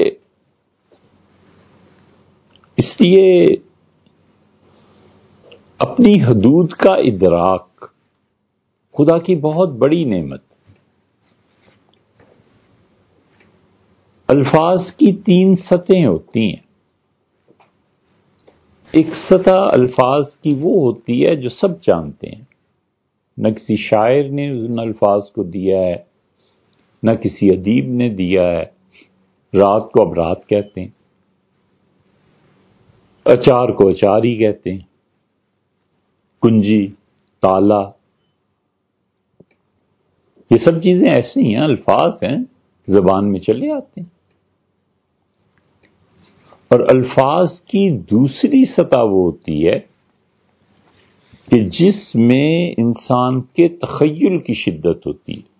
اس لیے اپنی حدود کا ادراک خدا کی بہت بڑی نعمت. الفاظ کی تین سطحیں ہوتی ہیں. ایک سطح الفاظ کی وہ ہوتی ہے جو سب جانتے ہیں, نہ کسی شاعر نے ان الفاظ کو دیا ہے, نہ کسی ادیب نے دیا ہے. رات کو اب رات کہتے ہیں, اچار کو اچار ہی کہتے ہیں, کنجی, تالا, یہ سب چیزیں ایسی ہیں, الفاظ ہیں, زبان میں چلے آتے ہیں. اور الفاظ کی دوسری سطح وہ ہوتی ہے کہ جس میں انسان کے تخیل کی شدت ہوتی ہے.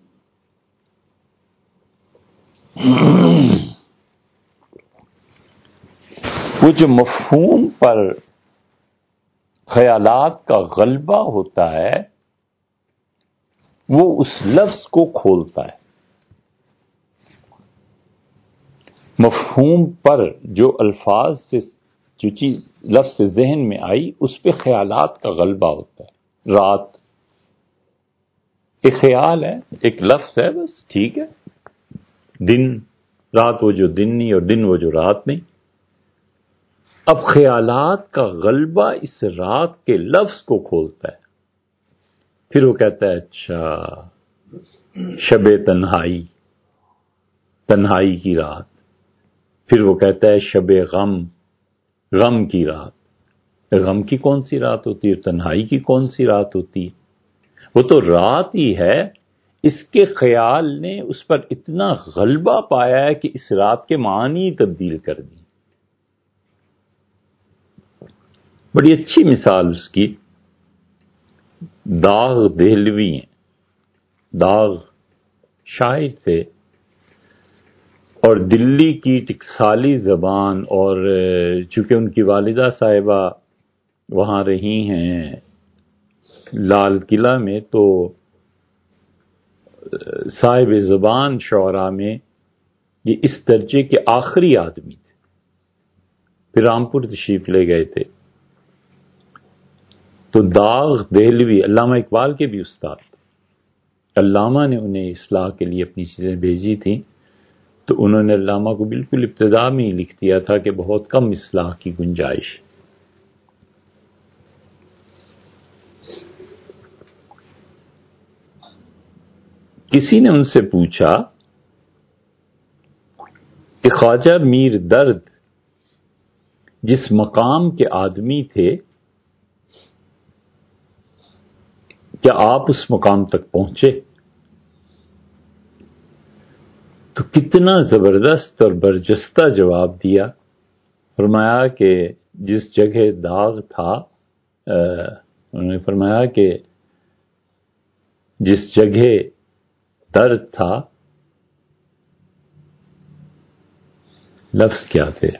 وہ جو مفہوم پر خیالات کا غلبہ ہوتا ہے وہ اس لفظ کو کھولتا ہے. مفہوم پر جو الفاظ سے جو چیز لفظ سے ذہن میں آئی اس پہ خیالات کا غلبہ ہوتا ہے. رات ایک خیال ہے, ایک لفظ ہے بس, ٹھیک ہے. دن, رات وہ جو دن نہیں اور دن وہ جو رات نہیں. اب خیالات کا غلبہ اس رات کے لفظ کو کھولتا ہے. پھر وہ کہتا ہے اچھا شب تنہائی, تنہائی کی رات. پھر وہ کہتا ہے شب غم, غم کی رات. غم کی کون سی رات ہوتی ہے, تنہائی کی کون سی رات ہوتی ہے؟ وہ تو رات ہی ہے. اس کے خیال نے اس پر اتنا غلبہ پایا ہے کہ اس رات کے معنی تبدیل کر دی. بڑی اچھی مثال اس کی داغ دہلوی ہیں. داغ شاعر تھے اور دلی کی ٹکسالی زبان, اور چونکہ ان کی والدہ صاحبہ وہاں رہی ہیں لال قلعہ میں, تو صاحب زبان شعراء میں یہ اس درجے کے آخری آدمی تھے. پھر رامپور تشریف لے گئے تھے. تو داغ دہلوی علامہ اقبال کے بھی استاد تھے. علامہ نے انہیں اصلاح کے لیے اپنی چیزیں بھیجی تھیں تو انہوں نے علامہ کو بالکل ابتدا میں ہی لکھ دیا تھا کہ بہت کم اصلاح کی گنجائش. کسی نے ان سے پوچھا کہ خواجہ میر درد جس مقام کے آدمی تھے کیا آپ اس مقام تک پہنچے؟ تو کتنا زبردست اور برجستہ جواب دیا. فرمایا کہ جس جگہ داغ تھا, انہوں نے فرمایا کہ جس جگہ درد تھا لفظ کیا تھے؟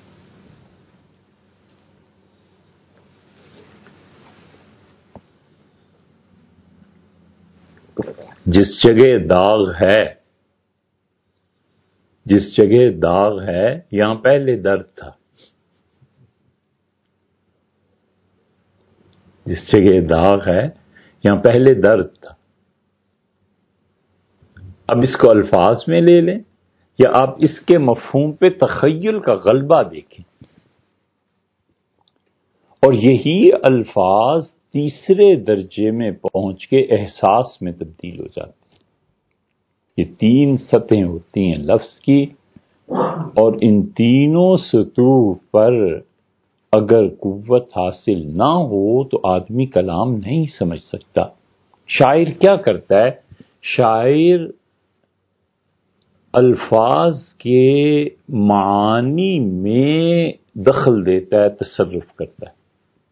جس جگہ داغ ہے، جس جگہ داغ ہے یہاں پہلے درد تھا. جس جگہ داغ ہے یہاں پہلے درد تھا. اب اس کو الفاظ میں لے لیں یا آپ اس کے مفہوم پہ تخیل کا غلبہ دیکھیں، اور یہی الفاظ تیسرے درجے میں پہنچ کے احساس میں تبدیل ہو جاتے ہیں. یہ تین سطحیں ہوتی ہیں لفظ کی، اور ان تینوں سطوح پر اگر قوت حاصل نہ ہو تو آدمی کلام نہیں سمجھ سکتا. شاعر کیا کرتا ہے؟ شاعر الفاظ کے معانی میں دخل دیتا ہے، تصرف کرتا ہے.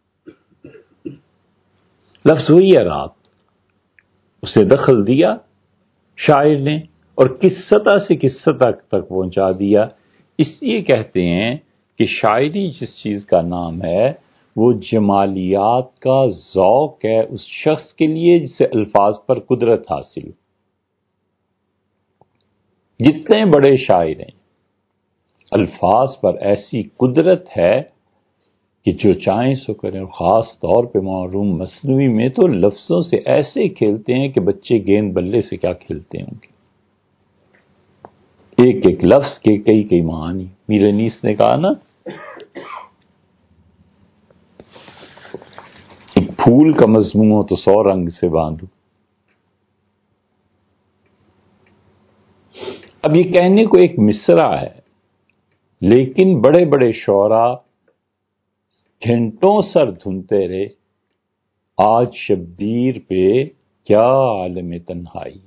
لفظ وہی ہے رات، اسے دخل دیا شاعر نے، اور کس سطح سے کس سطح تک پہنچا دیا. اس لیے کہتے ہیں کہ شاعری جس چیز کا نام ہے وہ جمالیات کا ذوق ہے اس شخص کے لیے جسے الفاظ پر قدرت حاصل ہو. جتنے بڑے شاعر ہیں الفاظ پر ایسی قدرت ہے کہ جو چاہیں سو کریں. اور خاص طور پہ معروم مثنوی میں تو لفظوں سے ایسے کھیلتے ہیں کہ بچے گیند بلے سے کیا کھیلتے ہوں گے. ایک ایک لفظ کے کئی کئی معانی. میر انیس نے کہا نا، ایک پھول کا مضمون ہو تو سو رنگ سے باندھو. اب یہ کہنے کو ایک مصرع ہے، لیکن بڑے بڑے شعراء گھنٹوں سر دھنتے رہے آج شبیر پہ کیا عالم تنہائی.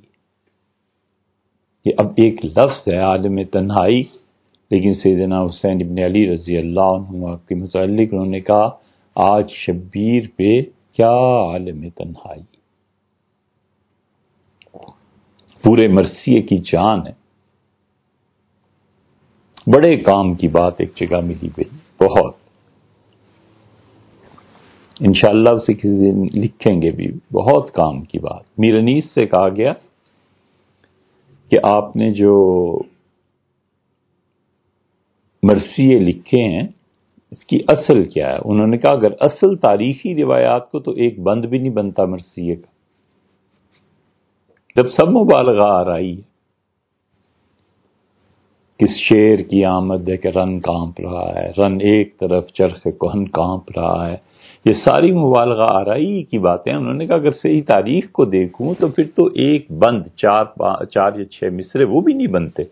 یہ اب ایک لفظ ہے عالم تنہائی، لیکن سیدنا حسین ابن علی رضی اللہ عنہ کے متعلق انہوں نے کہا آج شبیر پہ کیا عالم تنہائی. پورے مرثیے کی جان ہے. بڑے کام کی بات ایک جگہ ملی گئی، بہت انشاءاللہ اسے کسی دن لکھیں گے بھی. بہت کام کی بات. میر انیس سے کہا گیا کہ آپ نے جو مرثیے لکھے ہیں اس کی اصل کیا ہے؟ انہوں نے کہا اگر اصل تاریخی روایات کو تو ایک بند بھی نہیں بنتا مرثیے کا. جب سب مبالغہ آ رہی ہے، کس شعر کی آمد ہے کہ رن کانپ رہا ہے، رن ایک طرف چرخ کہن کانپ رہا ہے، یہ ساری مبالغہ آرائی کی باتیں. انہوں نے کہا اگر صحیح تاریخ کو دیکھوں تو پھر تو ایک بند چار چار یا چھ مصرے وہ بھی نہیں بنتے.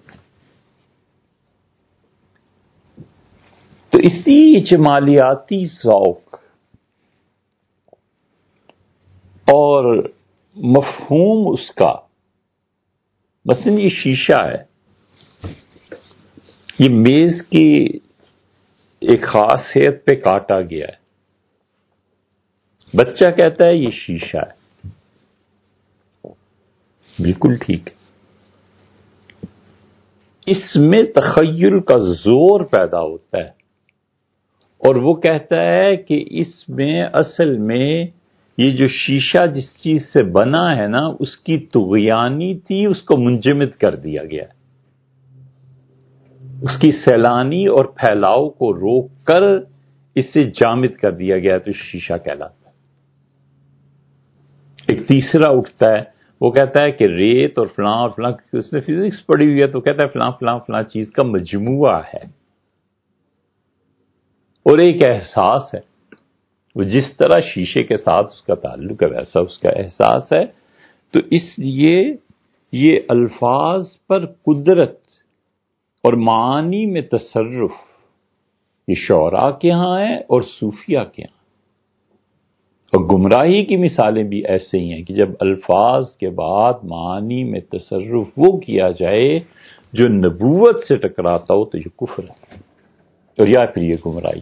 تو اس لیے جمالیاتی ذوق اور مفہوم اس کا، مثلا یہ شیشہ ہے، یہ میز کی ایک خاص صحت پہ کاٹا گیا ہے. بچہ کہتا ہے یہ شیشہ ہے، بالکل ٹھیک ہے. اس میں تخیل کا زور پیدا ہوتا ہے، اور وہ کہتا ہے کہ اس میں اصل میں یہ جو شیشہ جس چیز سے بنا ہے نا اس کی طغیانی تھی، اس کو منجمد کر دیا گیا، اس کی سیلانی اور پھیلاؤ کو روک کر اسے جامد کر دیا گیا تو شیشہ کہلاتا ہے. ایک تیسرا اٹھتا ہے، وہ کہتا ہے کہ ریت اور فلاں اور فلاں، اس نے فزکس پڑھی ہوئی ہے تو کہتا ہے فلاں فلاں فلاں چیز کا مجموعہ ہے. اور ایک احساس ہے، وہ جس طرح شیشے کے ساتھ اس کا تعلق ہے ویسا اس کا احساس ہے. تو اس لیے یہ الفاظ پر قدرت اور معانی میں تصرف یہ شعراء کے ہاں ہے اور صوفیہ کے ہاں. اور گمراہی کی مثالیں بھی ایسے ہی ہیں کہ جب الفاظ کے بعد معانی میں تصرف وہ کیا جائے جو نبوت سے ٹکراتا ہو تو یہ کفر ہے اور یا پھر یہ گمراہی.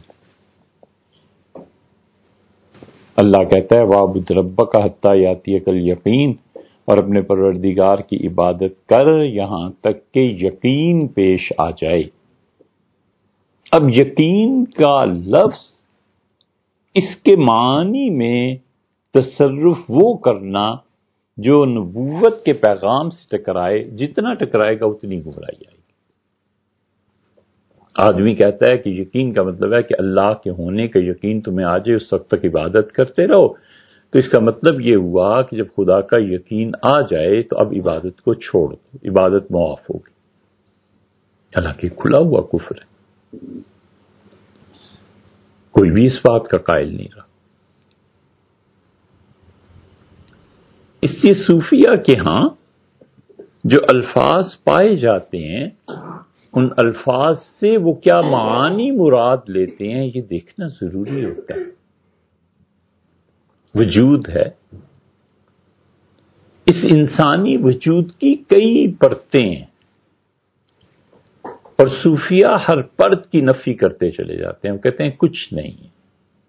اللہ کہتا ہے وَاعْبُدْ رَبَّكَ حَتَّىٰ يَأْتِيَكَ الْيَقِينُ، اور اپنے پروردگار کی عبادت کر یہاں تک کہ یقین پیش آ جائے. اب یقین کا لفظ اس کے معنی میں تصرف وہ کرنا جو نبوت کے پیغام سے ٹکرائے، جتنا ٹکرائے گا اتنی گمراہی آئے گی۔ آدمی کہتا ہے کہ یقین کا مطلب ہے کہ اللہ کے ہونے کا یقین تمہیں آ جائے، اس وقت تک عبادت کرتے رہو، تو اس کا مطلب یہ ہوا کہ جب خدا کا یقین آ جائے تو اب عبادت کو چھوڑ دو، عبادت معاف ہوگی۔ حالانکہ کھلا ہوا کفر ہے، کوئی بھی اس بات کا قائل نہیں رہا۔ اس سے صوفیہ کے ہاں جو الفاظ پائے جاتے ہیں، ان الفاظ سے وہ کیا معانی مراد لیتے ہیں یہ دیکھنا ضروری ہوتا ہے۔ وجود ہے، اس انسانی وجود کی کئی پرتیں ہیں، اور صوفیہ ہر پرت کی نفی کرتے چلے جاتے ہیں۔ وہ کہتے ہیں کچھ نہیں ہے،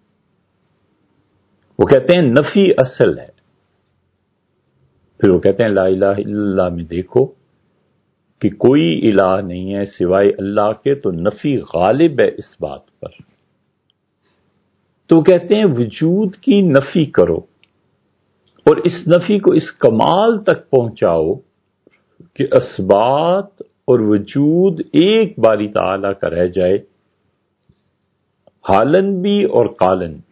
وہ کہتے ہیں نفی اصل ہے۔ پھر وہ کہتے ہیں لا الہ الا اللہ میں دیکھو کہ کوئی الہ نہیں ہے سوائے اللہ کے، تو نفی غالب ہے اس بات پر۔ تو کہتے ہیں وجود کی نفی کرو، اور اس نفی کو اس کمال تک پہنچاؤ کہ اسبات اور وجود ایک باری تعالی کا رہ جائے، حالن بھی اور قالن بھی۔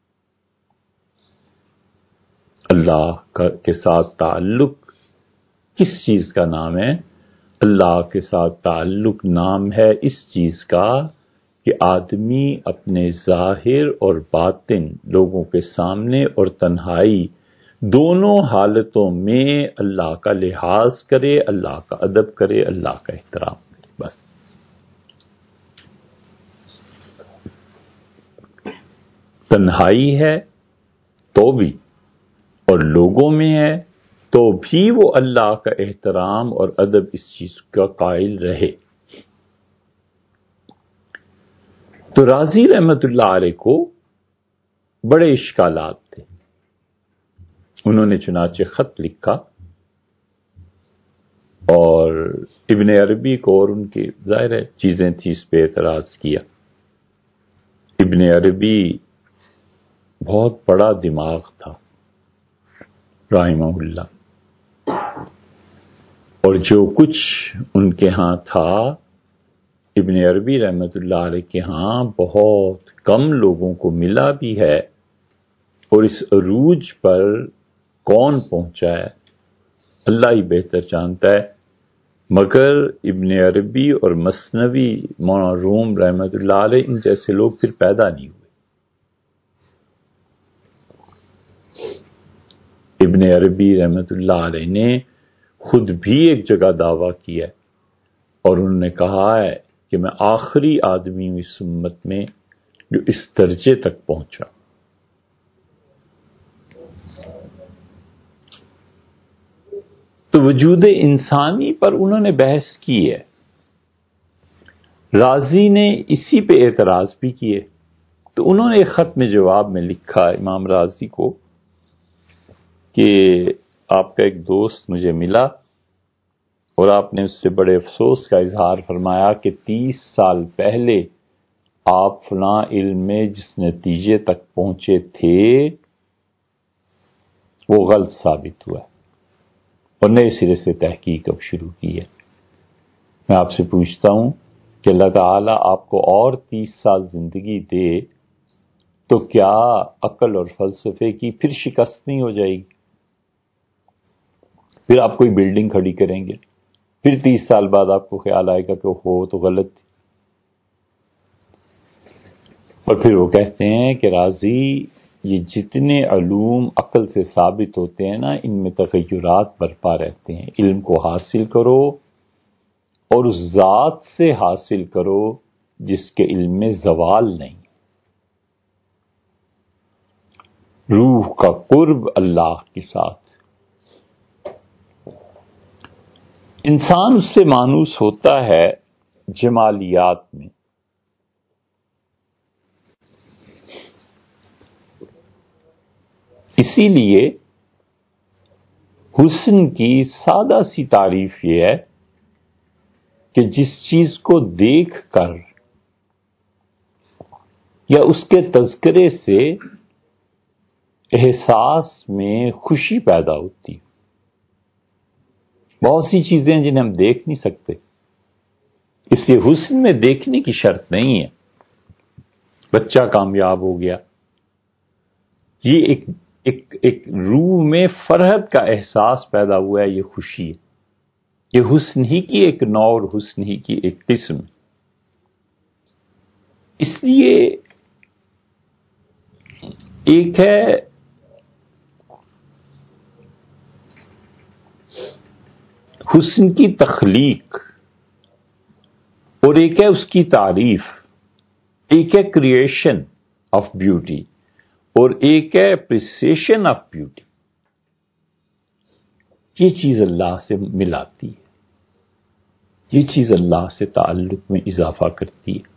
اللہ کے ساتھ تعلق کس چیز کا نام ہے؟ اللہ کے ساتھ تعلق نام ہے اس چیز کا کہ آدمی اپنے ظاہر اور باطن، لوگوں کے سامنے اور تنہائی، دونوں حالتوں میں اللہ کا لحاظ کرے، اللہ کا ادب کرے، اللہ کا احترام کرے، بس۔ تنہائی ہے تو بھی، اور لوگوں میں ہے تو بھی وہ اللہ کا احترام اور ادب اس چیز کا قائل رہے۔ تو رازی رحمت اللہ علیہ کو بڑے اشکالات تھے، انہوں نے چنانچہ خط لکھا اور ابن عربی کو اور ان کی ظاہر ہے چیزیں تھی اس پہ اعتراض کیا۔ ابن عربی بہت بڑا دماغ تھا رحمہ اللہ، اور جو کچھ ان کے ہاں تھا، ابن عربی رحمت اللہ علیہ کے ہاں بہت کم لوگوں کو ملا بھی ہے، اور اس عروج پر کون پہنچا ہے اللہ ہی بہتر جانتا ہے، مگر ابن عربی اور مثنوی مولانا روم رحمت اللہ علیہ ان جیسے لوگ پھر پیدا نہیں ہوئے۔ ابن عربی رحمت اللہ علیہ نے خود بھی ایک جگہ دعویٰ کیا ہے، اور انہوں نے کہا ہے کہ میں آخری آدمی ہوں اس امت میں جو اس درجے تک پہنچا۔ تو وجود انسانی پر انہوں نے بحث کی ہے، رازی نے اسی پہ اعتراض بھی کیے۔ تو انہوں نے ایک خط میں جواب میں لکھا امام رازی کو کہ آپ کا ایک دوست مجھے ملا اور آپ نے اس سے بڑے افسوس کا اظہار فرمایا کہ تیس سال پہلے آپ فلاں علم میں جس نتیجے تک پہنچے تھے وہ غلط ثابت ہوا اور نئے سرے سے تحقیق اب شروع کی ہے۔ میں آپ سے پوچھتا ہوں کہ اللہ تعالیٰ آپ کو اور تیس سال زندگی دے تو کیا عقل اور فلسفے کی پھر شکست نہیں ہو جائے گی؟ پھر آپ کوئی بلڈنگ کھڑی کریں گے، پھر تیس سال بعد آپ کو خیال آئے گا کہ ہو تو غلط تھی۔ اور پھر وہ کہتے ہیں کہ رازی یہ جتنے علوم عقل سے ثابت ہوتے ہیں نا، ان میں تغیرات برپا رہتے ہیں۔ علم کو حاصل کرو اور اس ذات سے حاصل کرو جس کے علم میں زوال نہیں، روح کا قرب اللہ کے ساتھ۔ انسان اس سے مانوس ہوتا ہے جمالیات میں، اسی لیے حسن کی سادہ سی تعریف یہ ہے کہ جس چیز کو دیکھ کر یا اس کے تذکرے سے احساس میں خوشی پیدا ہوتی. بہت سی چیزیں ہیں جنہیں ہم دیکھ نہیں سکتے، اس لیے حسن میں دیکھنے کی شرط نہیں ہے. بچہ کامیاب ہو گیا، یہ ایک ایک ایک روح میں فرحت کا احساس پیدا ہوا ہے، یہ خوشی ہے. یہ حسن ہی کی ایک نوع اور حسن ہی کی ایک قسم. اس لیے ایک ہے حسن کی تخلیق اور ایک ہے اس کی تعریف. ایک ہے کریشن آف بیوٹی اور ایک ہے اپریسیشن آف بیوٹی. یہ چیز اللہ سے ملاتی ہے، یہ چیز اللہ سے تعلق میں اضافہ کرتی ہے.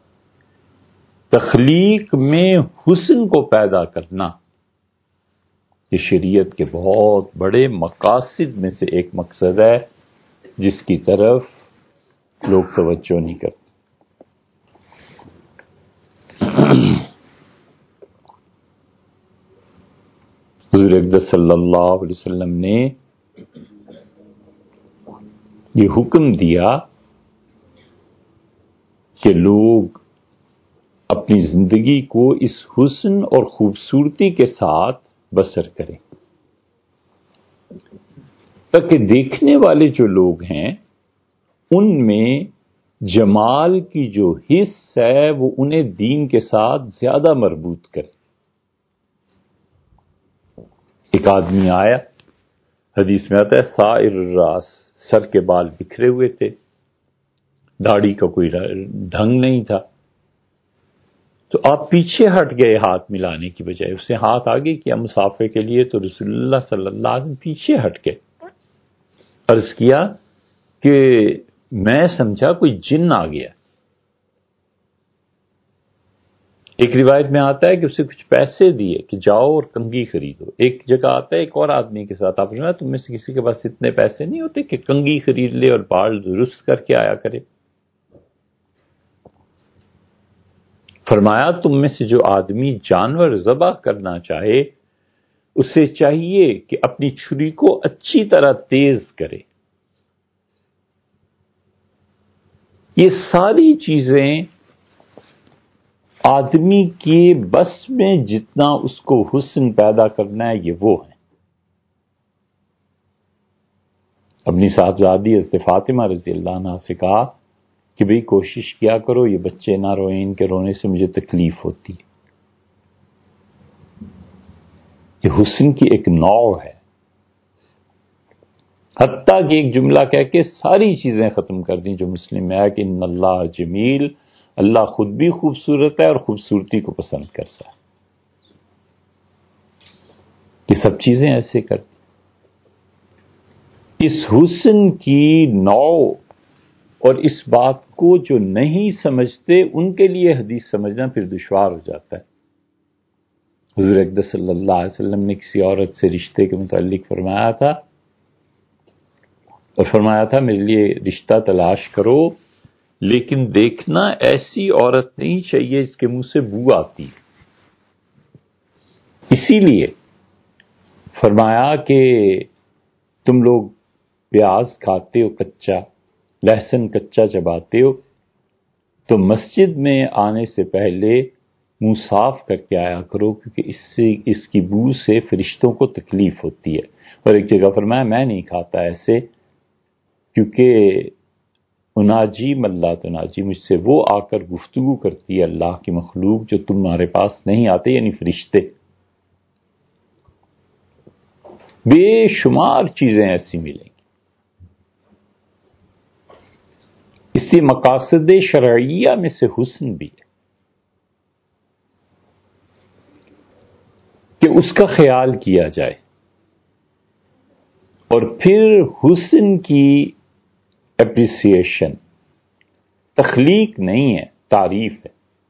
تخلیق میں حسن کو پیدا کرنا یہ شریعت کے بہت بڑے مقاصد میں سے ایک مقصد ہے، جس کی طرف لوگ توجہ نہیں کرتے. حضور اقدس صلی اللہ علیہ وسلم نے یہ حکم دیا کہ لوگ اپنی زندگی کو اس حسن اور خوبصورتی کے ساتھ بسر کریں، تاکہ دیکھنے والے جو لوگ ہیں ان میں جمال کی جو حص ہے وہ انہیں دین کے ساتھ زیادہ مربوط کرے. ایک آدمی آیا، حدیث میں آتا ہے سائر الراس، سر کے بال بکھرے ہوئے تھے، داڑھی کا کوئی ڈھنگ نہیں تھا. تو آپ پیچھے ہٹ گئے ہاتھ ملانے کی بجائے، اس نے ہاتھ آگے کیا مسافے کے لیے، تو رسول اللہ صلی اللہ علیہ وسلم پیچھے ہٹ گئے. عرض کیا کہ میں سمجھا کوئی جن آ گیا. ایک روایت میں آتا ہے کہ اسے کچھ پیسے دیے کہ جاؤ اور کنگھی خریدو. ایک جگہ آتا ہے ایک اور آدمی کے ساتھ، آپ نے تم میں سے کسی کے پاس اتنے پیسے نہیں ہوتے کہ کنگھی خرید لے اور بال درست کر کے آیا کرے. فرمایا تم میں سے جو آدمی جانور ذبح کرنا چاہے اسے چاہیے کہ اپنی چھری کو اچھی طرح تیز کرے. یہ ساری چیزیں آدمی کے بس میں جتنا اس کو حسن پیدا کرنا ہے یہ وہ ہیں. اپنی صاحبزادی حضرت فاطمہ رضی اللہ عنہا سے کہا کہ بھئی کوشش کیا کرو یہ بچے نہ روئیں، ان کے رونے سے مجھے تکلیف ہوتی ہے. یہ حسن کی ایک نوع ہے. حتیٰ کہ ایک جملہ کہہ کے ساری چیزیں ختم کر دیں جو مسلم میں ہے کہ ان اللہ جمیل، اللہ خود بھی خوبصورت ہے اور خوبصورتی کو پسند کرتا ہے. یہ سب چیزیں ایسے کرتی. اس حسن کی نوع اور اس بات کو جو نہیں سمجھتے ان کے لیے حدیث سمجھنا پھر دشوار ہو جاتا ہے. حضور اقدس صلی اللہ علیہ وسلم نے کسی عورت سے رشتے کے متعلق فرمایا تھا اور فرمایا تھا میرے لیے رشتہ تلاش کرو، لیکن دیکھنا ایسی عورت نہیں چاہیے جس کے منہ سے بو آتی. اسی لیے فرمایا کہ تم لوگ پیاز کھاتے ہو کچا، لہسن کچا چباتے ہو، تو مسجد میں آنے سے پہلے منہ صاف کر کے آیا کرو، کیونکہ اس سے اس کی بو سے فرشتوں کو تکلیف ہوتی ہے. اور ایک جگہ فرمایا میں نہیں کھاتا ایسے، کیونکہ اناجی ملا تناجی، مجھ سے وہ آ کر گفتگو کرتی ہے اللہ کی مخلوق جو تمہارے پاس نہیں آتے، یعنی فرشتے. بے شمار چیزیں ایسی ملیں گی. اس لیے مقاصد شرعیہ میں سے حسن بھی ہے کہ اس کا خیال کیا جائے. اور پھر حسن کی اپریسیشن، تخلیق نہیں ہے، تعریف ہے.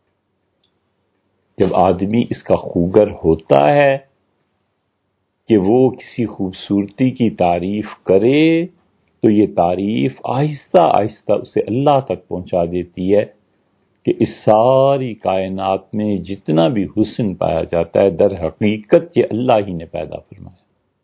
جب آدمی اس کا خوگر ہوتا ہے کہ وہ کسی خوبصورتی کی تعریف کرے تو یہ تعریف آہستہ آہستہ اسے اللہ تک پہنچا دیتی ہے کہ اس ساری کائنات میں جتنا بھی حسن پایا جاتا ہے در حقیقت یہ اللہ ہی نے پیدا فرمایا،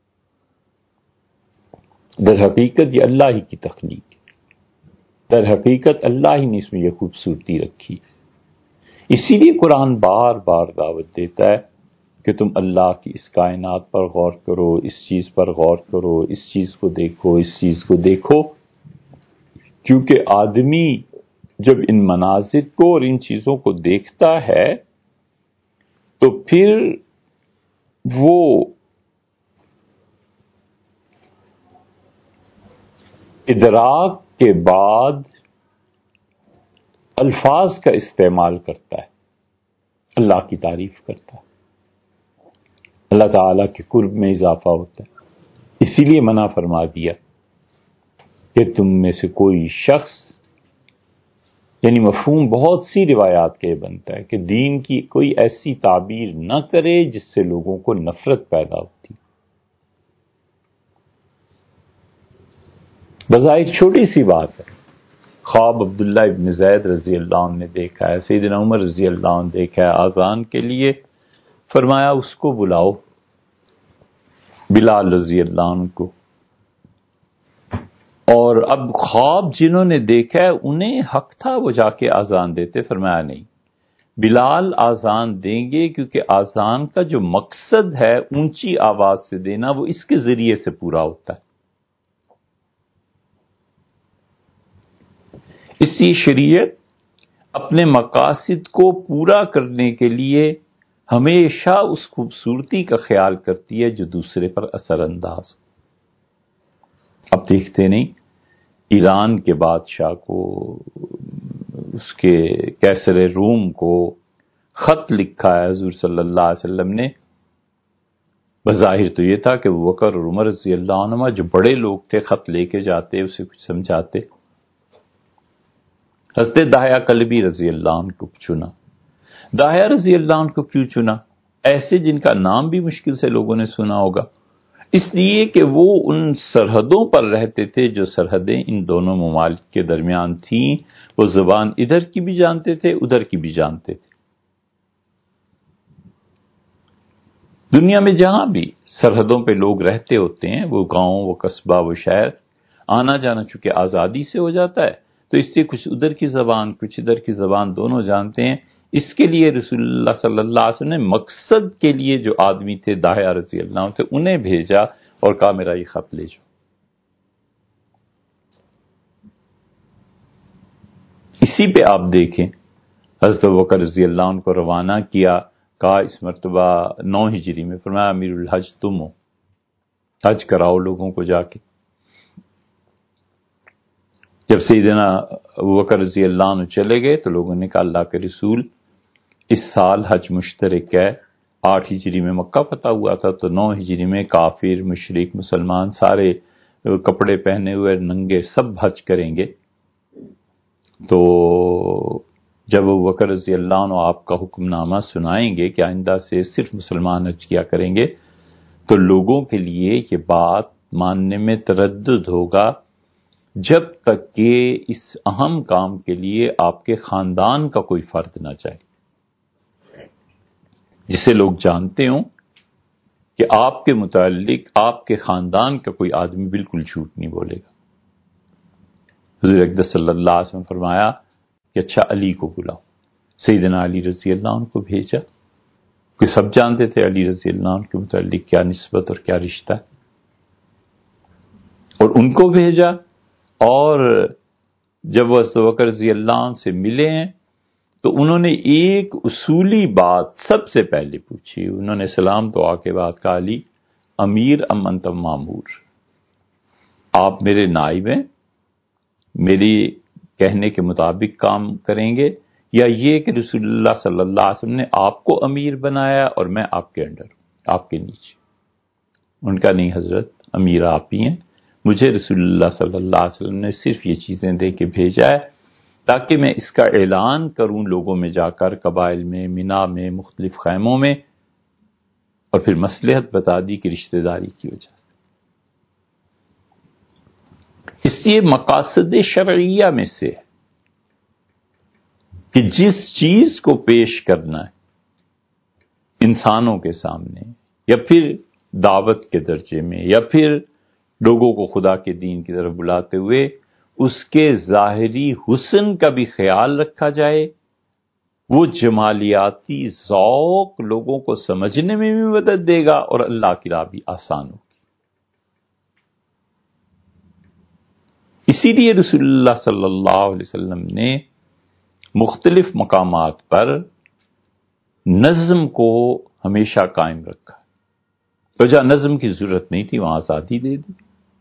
در حقیقت یہ اللہ ہی کی تخلیق ہے، در حقیقت اللہ ہی نے اس میں یہ خوبصورتی رکھی ہے۔ اسی لیے قرآن بار بار دعوت دیتا ہے کہ تم اللہ کی اس کائنات پر غور کرو، اس چیز پر غور کرو، اس چیز کو دیکھو، اس چیز کو دیکھو، کیونکہ آدمی جب ان مناظر کو اور ان چیزوں کو دیکھتا ہے تو پھر وہ ادراک کے بعد الفاظ کا استعمال کرتا ہے، اللہ کی تعریف کرتا ہے، اللہ تعالیٰ کے قرب میں اضافہ ہوتا ہے۔ اسی لیے منع فرما دیا کہ تم میں سے کوئی شخص، یعنی مفہوم بہت سی روایات کے بنتا ہے کہ دین کی کوئی ایسی تعبیر نہ کرے جس سے لوگوں کو نفرت پیدا ہوتی۔ بظاہر چھوٹی سی بات ہے، خواب عبداللہ ابن زید رضی اللہ عنہ نے دیکھا ہے، سیدنا عمر رضی اللہ عنہ دیکھا ہے، آذان کے لیے فرمایا اس کو بلاؤ، بلال رضی اللہ عنہ کو، اور اب خواب جنہوں نے دیکھا ہے انہیں حق تھا وہ جا کے آذان دیتے، فرمایا نہیں، بلال آذان دیں گے کیونکہ آذان کا جو مقصد ہے اونچی آواز سے دینا وہ اس کے ذریعے سے پورا ہوتا ہے۔ اس لیے شریعت اپنے مقاصد کو پورا کرنے کے لیے ہمیشہ اس خوبصورتی کا خیال کرتی ہے جو دوسرے پر اثر انداز ہو۔ اب دیکھتے نہیں ایران کے بادشاہ کو، اس کے کیسر روم کو خط لکھا ہے حضور صلی اللہ علیہ وسلم نے، بظاہر تو یہ تھا کہ ابو بکر اور عمر رضی اللہ عنہما جو بڑے لوگ تھے خط لے کے جاتے، اسے کچھ سمجھاتے۔ حضرت داہیہ کلبی رضی اللہ عنہ کو چنا۔ داہیہ رضی اللہ عنہ کو کیوں چنا؟ ایسے جن کا نام بھی مشکل سے لوگوں نے سنا ہوگا، اس لیے کہ وہ ان سرحدوں پر رہتے تھے جو سرحدیں ان دونوں ممالک کے درمیان تھیں، وہ زبان ادھر کی بھی جانتے تھے ادھر کی بھی جانتے تھے۔ دنیا میں جہاں بھی سرحدوں پہ لوگ رہتے ہوتے ہیں، وہ گاؤں، وہ قصبہ، وہ شہر، آنا جانا چونکہ آزادی سے ہو جاتا ہے تو اس سے کچھ ادھر کی زبان کچھ ادھر کی زبان دونوں جانتے ہیں۔ اس کے لیے رسول اللہ صلی اللہ علیہ وسلم نے مقصد کے لیے جو آدمی تھے داہیہ رضی اللہ عنہ تھے انہیں بھیجا اور کہا میرا یہ خط لے جاؤ۔ اسی پہ آپ دیکھیں حضرت ابوبکر رضی اللہ عنہ کو روانہ کیا، کہا اس مرتبہ نو ہجری میں، فرمایا امیر الحج تم ہو، حج کراؤ لوگوں کو جا کے۔ جب سیدنا ابوبکر رضی اللہ عنہ چلے گئے تو لوگوں نے کہا اللہ کے رسول اس سال حج مشترک ہے، آٹھ ہجری میں مکہ فتح ہوا تھا تو نو ہجری میں کافر، مشرک، مسلمان سارے کپڑے پہنے ہوئے ننگے سب حج کریں گے۔ تو جب ابوبکر رضی اللہ عنہ آپ کا حکم نامہ سنائیں گے کہ آئندہ سے صرف مسلمان حج کیا کریں گے تو لوگوں کے لیے یہ بات ماننے میں تردد ہوگا جب تک کہ اس اہم کام کے لیے آپ کے خاندان کا کوئی فرد نہ جائے، جسے لوگ جانتے ہوں کہ آپ کے متعلق آپ کے خاندان کا کوئی آدمی بالکل جھوٹ نہیں بولے گا۔ حضور اقدس صلی اللہ علیہ وسلم فرمایا کہ اچھا علی کو بلاؤ، سیدنا علی رضی اللہ عنہ کو بھیجا، کہ سب جانتے تھے علی رضی اللہ عنہ کے متعلق کیا نسبت اور کیا رشتہ ہے، اور ان کو بھیجا، اور جب وہ حضرت ابوبکر رضی اللہ عنہ سے ملے ہیں تو انہوں نے ایک اصولی بات سب سے پہلے پوچھی، انہوں نے سلام دعا کے بعد کہا علی امیر ام انت مامور، آپ میرے نائب ہیں، میری کہنے کے مطابق کام کریں گے، یا یہ کہ رسول اللہ صلی اللہ علیہ وسلم نے آپ کو امیر بنایا اور میں آپ کے انڈر ہوں، آپ کے نیچے؟ ان کا نہیں حضرت، امیر آپ ہی ہیں، مجھے رسول اللہ صلی اللہ علیہ وسلم نے صرف یہ چیزیں دے کے بھیجا ہے تاکہ میں اس کا اعلان کروں لوگوں میں جا کر، قبائل میں، مینا میں، مختلف خیموں میں، اور پھر مصلحت بتا دی کہ رشتہ داری کی وجہ سے۔ اس لیے مقاصد شرعیہ میں سے کہ جس چیز کو پیش کرنا ہے انسانوں کے سامنے یا پھر دعوت کے درجے میں یا پھر لوگوں کو خدا کے دین کی طرف بلاتے ہوئے اس کے ظاہری حسن کا بھی خیال رکھا جائے، وہ جمالیاتی ذوق لوگوں کو سمجھنے میں بھی مدد دے گا اور اللہ کی راہ بھی آسان ہوگی۔ اسی لیے رسول اللہ صلی اللہ علیہ وسلم نے مختلف مقامات پر نظم کو ہمیشہ قائم رکھا، تو جہاں نظم کی ضرورت نہیں تھی وہاں آزادی دے دی۔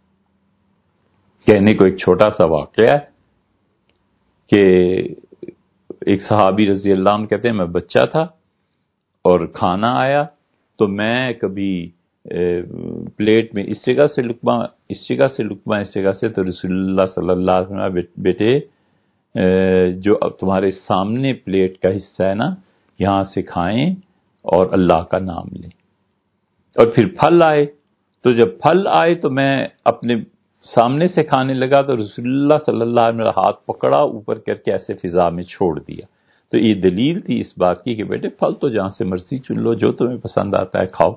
کہنے کو ایک چھوٹا سا واقعہ ہے کہ ایک صحابی رضی اللہ عنہ کہتے ہیں میں بچہ تھا اور کھانا آیا تو میں کبھی پلیٹ میں اس جگہ سے لقمہ اس جگہ سے لقمہ اس جگہ سے، تو رسول اللہ صلی اللہ علیہ وسلم بیٹے جو اب تمہارے سامنے پلیٹ کا حصہ ہے نا یہاں سے کھائیں اور اللہ کا نام لیں۔ اور پھر پھل آئے تو جب پھل آئے تو میں اپنے سامنے سے کھانے لگا تو رسول اللہ صلی اللہ علیہ وسلم میرا ہاتھ پکڑا اوپر کر کے ایسے فضا میں چھوڑ دیا۔ تو یہ دلیل تھی اس بات کی کہ بیٹے پھل تو جہاں سے مرضی چن لو، جو تمہیں پسند آتا ہے کھاؤ۔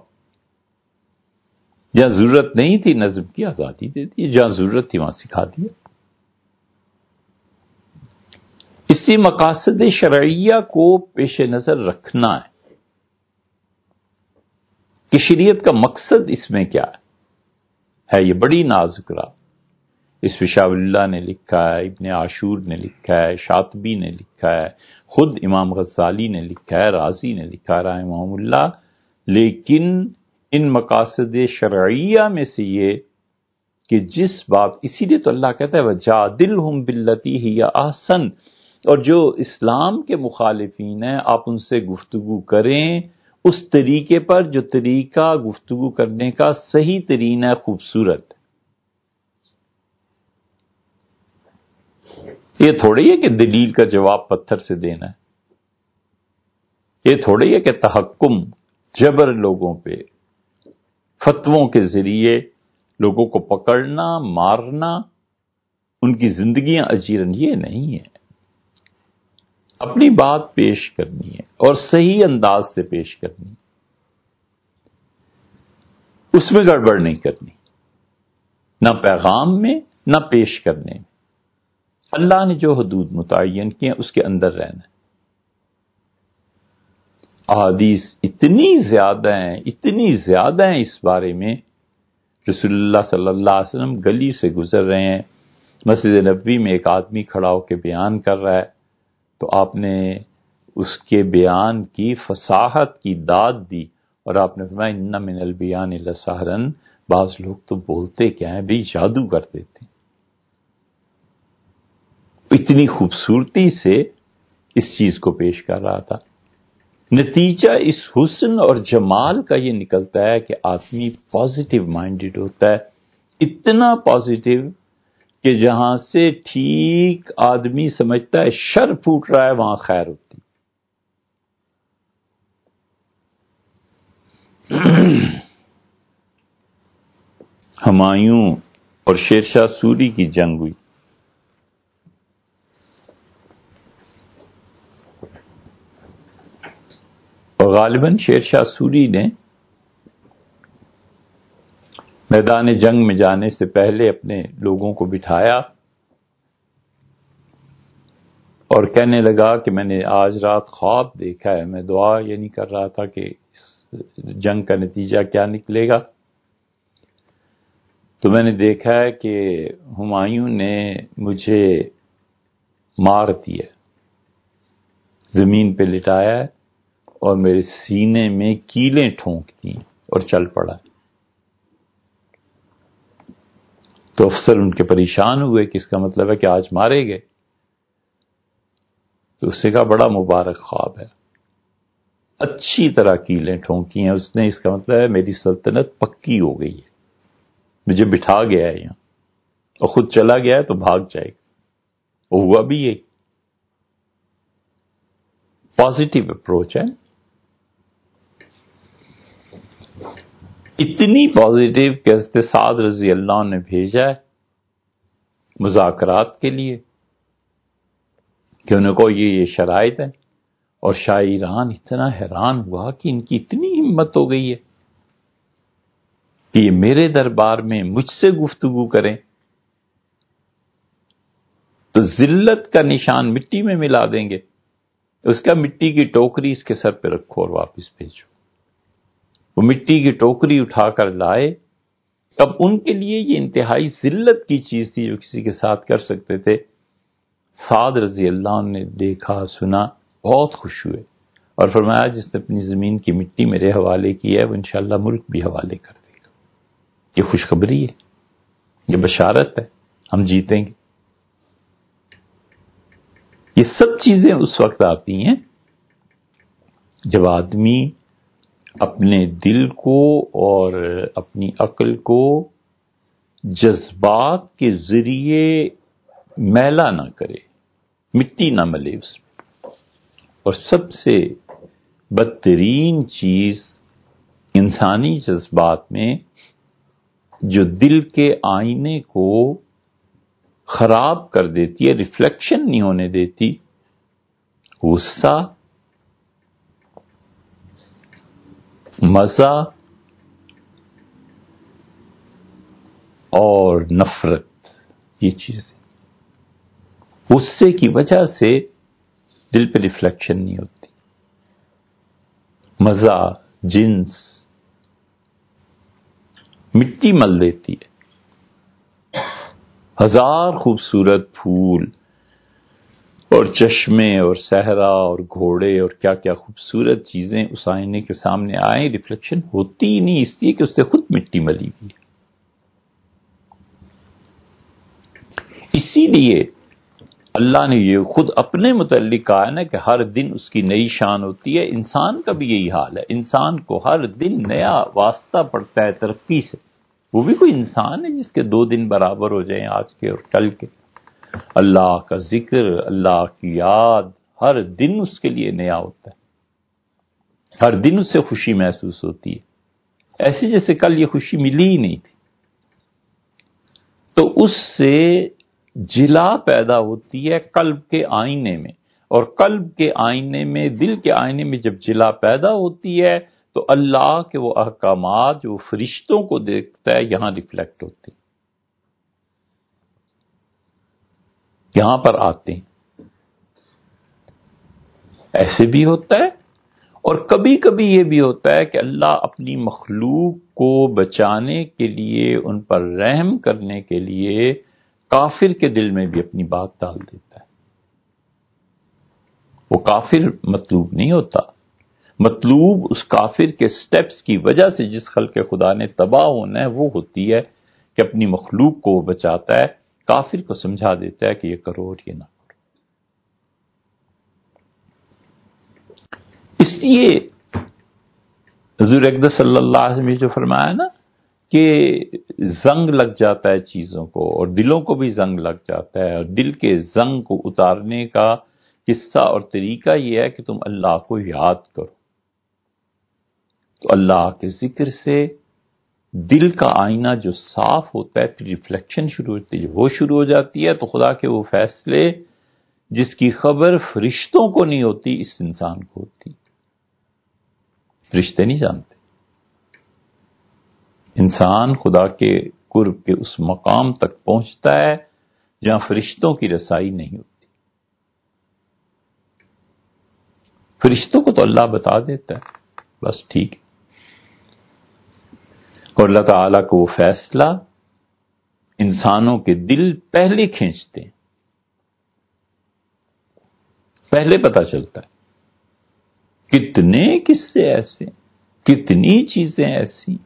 جہاں ضرورت نہیں تھی نظم کی آزادی دے دی، جہاں ضرورت تھی وہاں سکھا دیا۔ اسی مقاصد شرعیہ کو پیش نظر رکھنا ہے کہ شریعت کا مقصد اس میں کیا ہے ہے یہ بڑی نازک راہ۔ اس پہ شاہ ولی اللہ نے لکھا ہے، ابن عاشور نے لکھا ہے، شاطبی نے لکھا ہے، خود امام غزالی نے لکھا ہے، رازی نے لکھا ہے رحمہ اللہ۔ لیکن ان مقاصد شرعیہ میں سے یہ کہ جس بات، اسی لیے تو اللہ کہتا ہے وَجَادِلْهُمْ بِالَّتِي هِيَ أَحْسَنُ، اور جو اسلام کے مخالفین ہیں آپ ان سے گفتگو کریں اس طریقے پر جو طریقہ گفتگو کرنے کا صحیح ترین ہے، خوبصورت۔ یہ تھوڑی ہے کہ دلیل کا جواب پتھر سے دینا ہے، یہ تھوڑی ہے کہ تحکم، جبر لوگوں پہ فتووں کے ذریعے لوگوں کو پکڑنا، مارنا، ان کی زندگیاں اجیرن، یہ نہیں ہے۔ اپنی بات پیش کرنی ہے اور صحیح انداز سے پیش کرنی ہے، اس میں گڑبڑ نہیں کرنی، نہ پیغام میں نہ پیش کرنے میں۔ اللہ نے جو حدود متعین کی ہیں اس کے اندر رہنا ہے۔ احادیث اتنی زیادہ ہیں اتنی زیادہ ہیں اس بارے میں، رسول اللہ صلی اللہ علیہ وسلم گلی سے گزر رہے ہیں، مسجد نبوی میں ایک آدمی کھڑا ہو کے بیان کر رہا ہے تو آپ نے اس کے بیان کی فصاحت کی داد دی اور آپ نے فرمایا ان من البیان لسحرن، بعض لوگ تو بولتے کیا ہیں بھی جادو کر دیتے ہیں۔ اتنی خوبصورتی سے اس چیز کو پیش کر رہا تھا۔ نتیجہ اس حسن اور جمال کا یہ نکلتا ہے کہ آدمی پازیٹیو مائنڈڈ ہوتا ہے، اتنا پازیٹیو کہ جہاں سے ٹھیک آدمی سمجھتا ہے شر پھوٹ رہا ہے وہاں خیر ہوتی۔ ہمایوں اور شیر شاہ سوری کی جنگ ہوئی، اور غالباً شیر شاہ سوری نے میدان جنگ میں جانے سے پہلے اپنے لوگوں کو بٹھایا اور کہنے لگا کہ میں نے آج رات خواب دیکھا ہے، میں دعا یہ نہیں کر رہا تھا کہ اس جنگ کا نتیجہ کیا نکلے گا، تو میں نے دیکھا ہے کہ ہمایوں نے مجھے مار دیا، زمین پہ لٹایا ہے اور میرے سینے میں کیلیں ٹھونک دی اور چل پڑا۔ تو افسر ان کے پریشان ہوئے کہ اس کا مطلب ہے کہ آج مارے گئے، تو اس سے کہا بڑا مبارک خواب ہے، اچھی طرح کیلیں ٹھونکی ہیں اس نے، اس کا مطلب ہے میری سلطنت پکی ہو گئی ہے، مجھے بٹھا گیا ہے یہاں، اور خود چلا گیا ہے تو بھاگ جائے گا۔ اور ہوا بھی یہ پازیٹیو اپروچ ہے، اتنی پازیٹیو کہ حضرت سعد رضی اللہ عنہ نے بھیجا ہے مذاکرات کے لیے، کہ انہوں کو یہ یہ شرائط ہے، اور شاہ ایران اتنا حیران ہوا کہ ان کی اتنی ہمت ہو گئی ہے کہ یہ میرے دربار میں مجھ سے گفتگو کریں تو ذلت کا نشان مٹی میں ملا دیں گے، اس کا مٹی کی ٹوکری اس کے سر پہ رکھو اور واپس بھیجو۔ وہ مٹی کی ٹوکری اٹھا کر لائے۔ اب ان کے لیے یہ انتہائی ذلت کی چیز تھی جو کسی کے ساتھ کر سکتے تھے۔ سعد رضی اللہ عنہ نے دیکھا، سنا، بہت خوش ہوئے اور فرمایا جس نے اپنی زمین کی مٹی میرے حوالے کی ہے وہ انشاءاللہ ملک بھی حوالے کر دے گا۔ یہ خوشخبری ہے، یہ بشارت ہے، ہم جیتیں گے۔ یہ سب چیزیں اس وقت آتی ہیں جب آدمی اپنے دل کو اور اپنی عقل کو جذبات کے ذریعے میلا نہ کرے، مٹی نہ ملے اس میں۔ اور سب سے بدترین چیز انسانی جذبات میں جو دل کے آئینے کو خراب کر دیتی ہے، ریفلیکشن نہیں ہونے دیتی، غصہ، مزہ اور نفرت۔ یہ چیزیں غصے کی وجہ سے دل پہ ریفلیکشن نہیں ہوتی، مزہ، جنس مٹی مل دیتی ہے۔ ہزار خوبصورت پھول اور چشمے اور صحرا اور گھوڑے اور کیا کیا خوبصورت چیزیں اس آئینے کے سامنے آئیں، ریفلیکشن ہوتی ہی نہیں، اس لیے کہ اس سے خود مٹی ملی ہوئی ہے۔ اسی لیے اللہ نے یہ خود اپنے متعلق کہا ہے نا کہ ہر دن اس کی نئی شان ہوتی ہے۔ انسان کا بھی یہی حال ہے، انسان کو ہر دن نیا واسطہ پڑتا ہے ترقی سے۔ وہ بھی کوئی انسان ہے جس کے دو دن برابر ہو جائیں آج کے اور کل کے۔ اللہ کا ذکر، اللہ کی یاد ہر دن اس کے لیے نیا ہوتا ہے، ہر دن اسے خوشی محسوس ہوتی ہے، ایسے جیسے کل یہ خوشی ملی ہی نہیں تھی۔ تو اس سے جلا پیدا ہوتی ہے قلب کے آئینے میں، اور قلب کے آئینے میں، دل کے آئینے میں جب جلا پیدا ہوتی ہے تو اللہ کے وہ احکامات جو فرشتوں کو دیکھتا ہے یہاں ریفلیکٹ ہوتے ہیں، یہاں پر آتے ہیں۔ ایسے بھی ہوتا ہے، اور کبھی کبھی یہ بھی ہوتا ہے کہ اللہ اپنی مخلوق کو بچانے کے لیے، ان پر رحم کرنے کے لیے کافر کے دل میں بھی اپنی بات ڈال دیتا ہے۔ وہ کافر مطلوب نہیں ہوتا، مطلوب اس کافر کے سٹیپس کی وجہ سے جس خلق خدا نے تباہ ہونا ہے وہ ہوتی ہے کہ اپنی مخلوق کو وہ بچاتا ہے، کافر کو سمجھا دیتا ہے کہ یہ کرو اور یہ نہ کرو۔ اس لیے حضور اقدس صلی اللہ علیہ وسلم نے جو فرمایا نا کہ زنگ لگ جاتا ہے چیزوں کو، اور دلوں کو بھی زنگ لگ جاتا ہے، اور دل کے زنگ کو اتارنے کا قصہ اور طریقہ یہ ہے کہ تم اللہ کو یاد کرو۔ تو اللہ کے ذکر سے دل کا آئینہ جو صاف ہوتا ہے، پھر ریفلیکشن شروع ہوتی ہے، وہ شروع ہو جاتی ہے، تو خدا کے وہ فیصلے جس کی خبر فرشتوں کو نہیں ہوتی اس انسان کو ہوتی۔ فرشتے نہیں جانتے، انسان خدا کے قرب کے اس مقام تک پہنچتا ہے جہاں فرشتوں کی رسائی نہیں ہوتی۔ فرشتوں کو تو اللہ بتا دیتا ہے، بس ٹھیک ہے، اور اللہ تعالیٰ کو وہ فیصلہ انسانوں کے دل پہلے کھینچتے ہیں، پہلے پتا چلتا ہے۔ کتنے قصے ایسے، کتنی چیزیں ایسی۔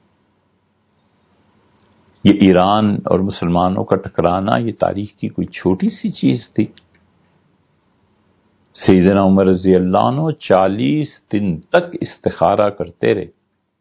یہ ایران اور مسلمانوں کا ٹکرانا یہ تاریخ کی کوئی چھوٹی سی چیز تھی۔ سیدنا عمر رضی اللہ عنہ چالیس دن تک استخارہ کرتے رہے،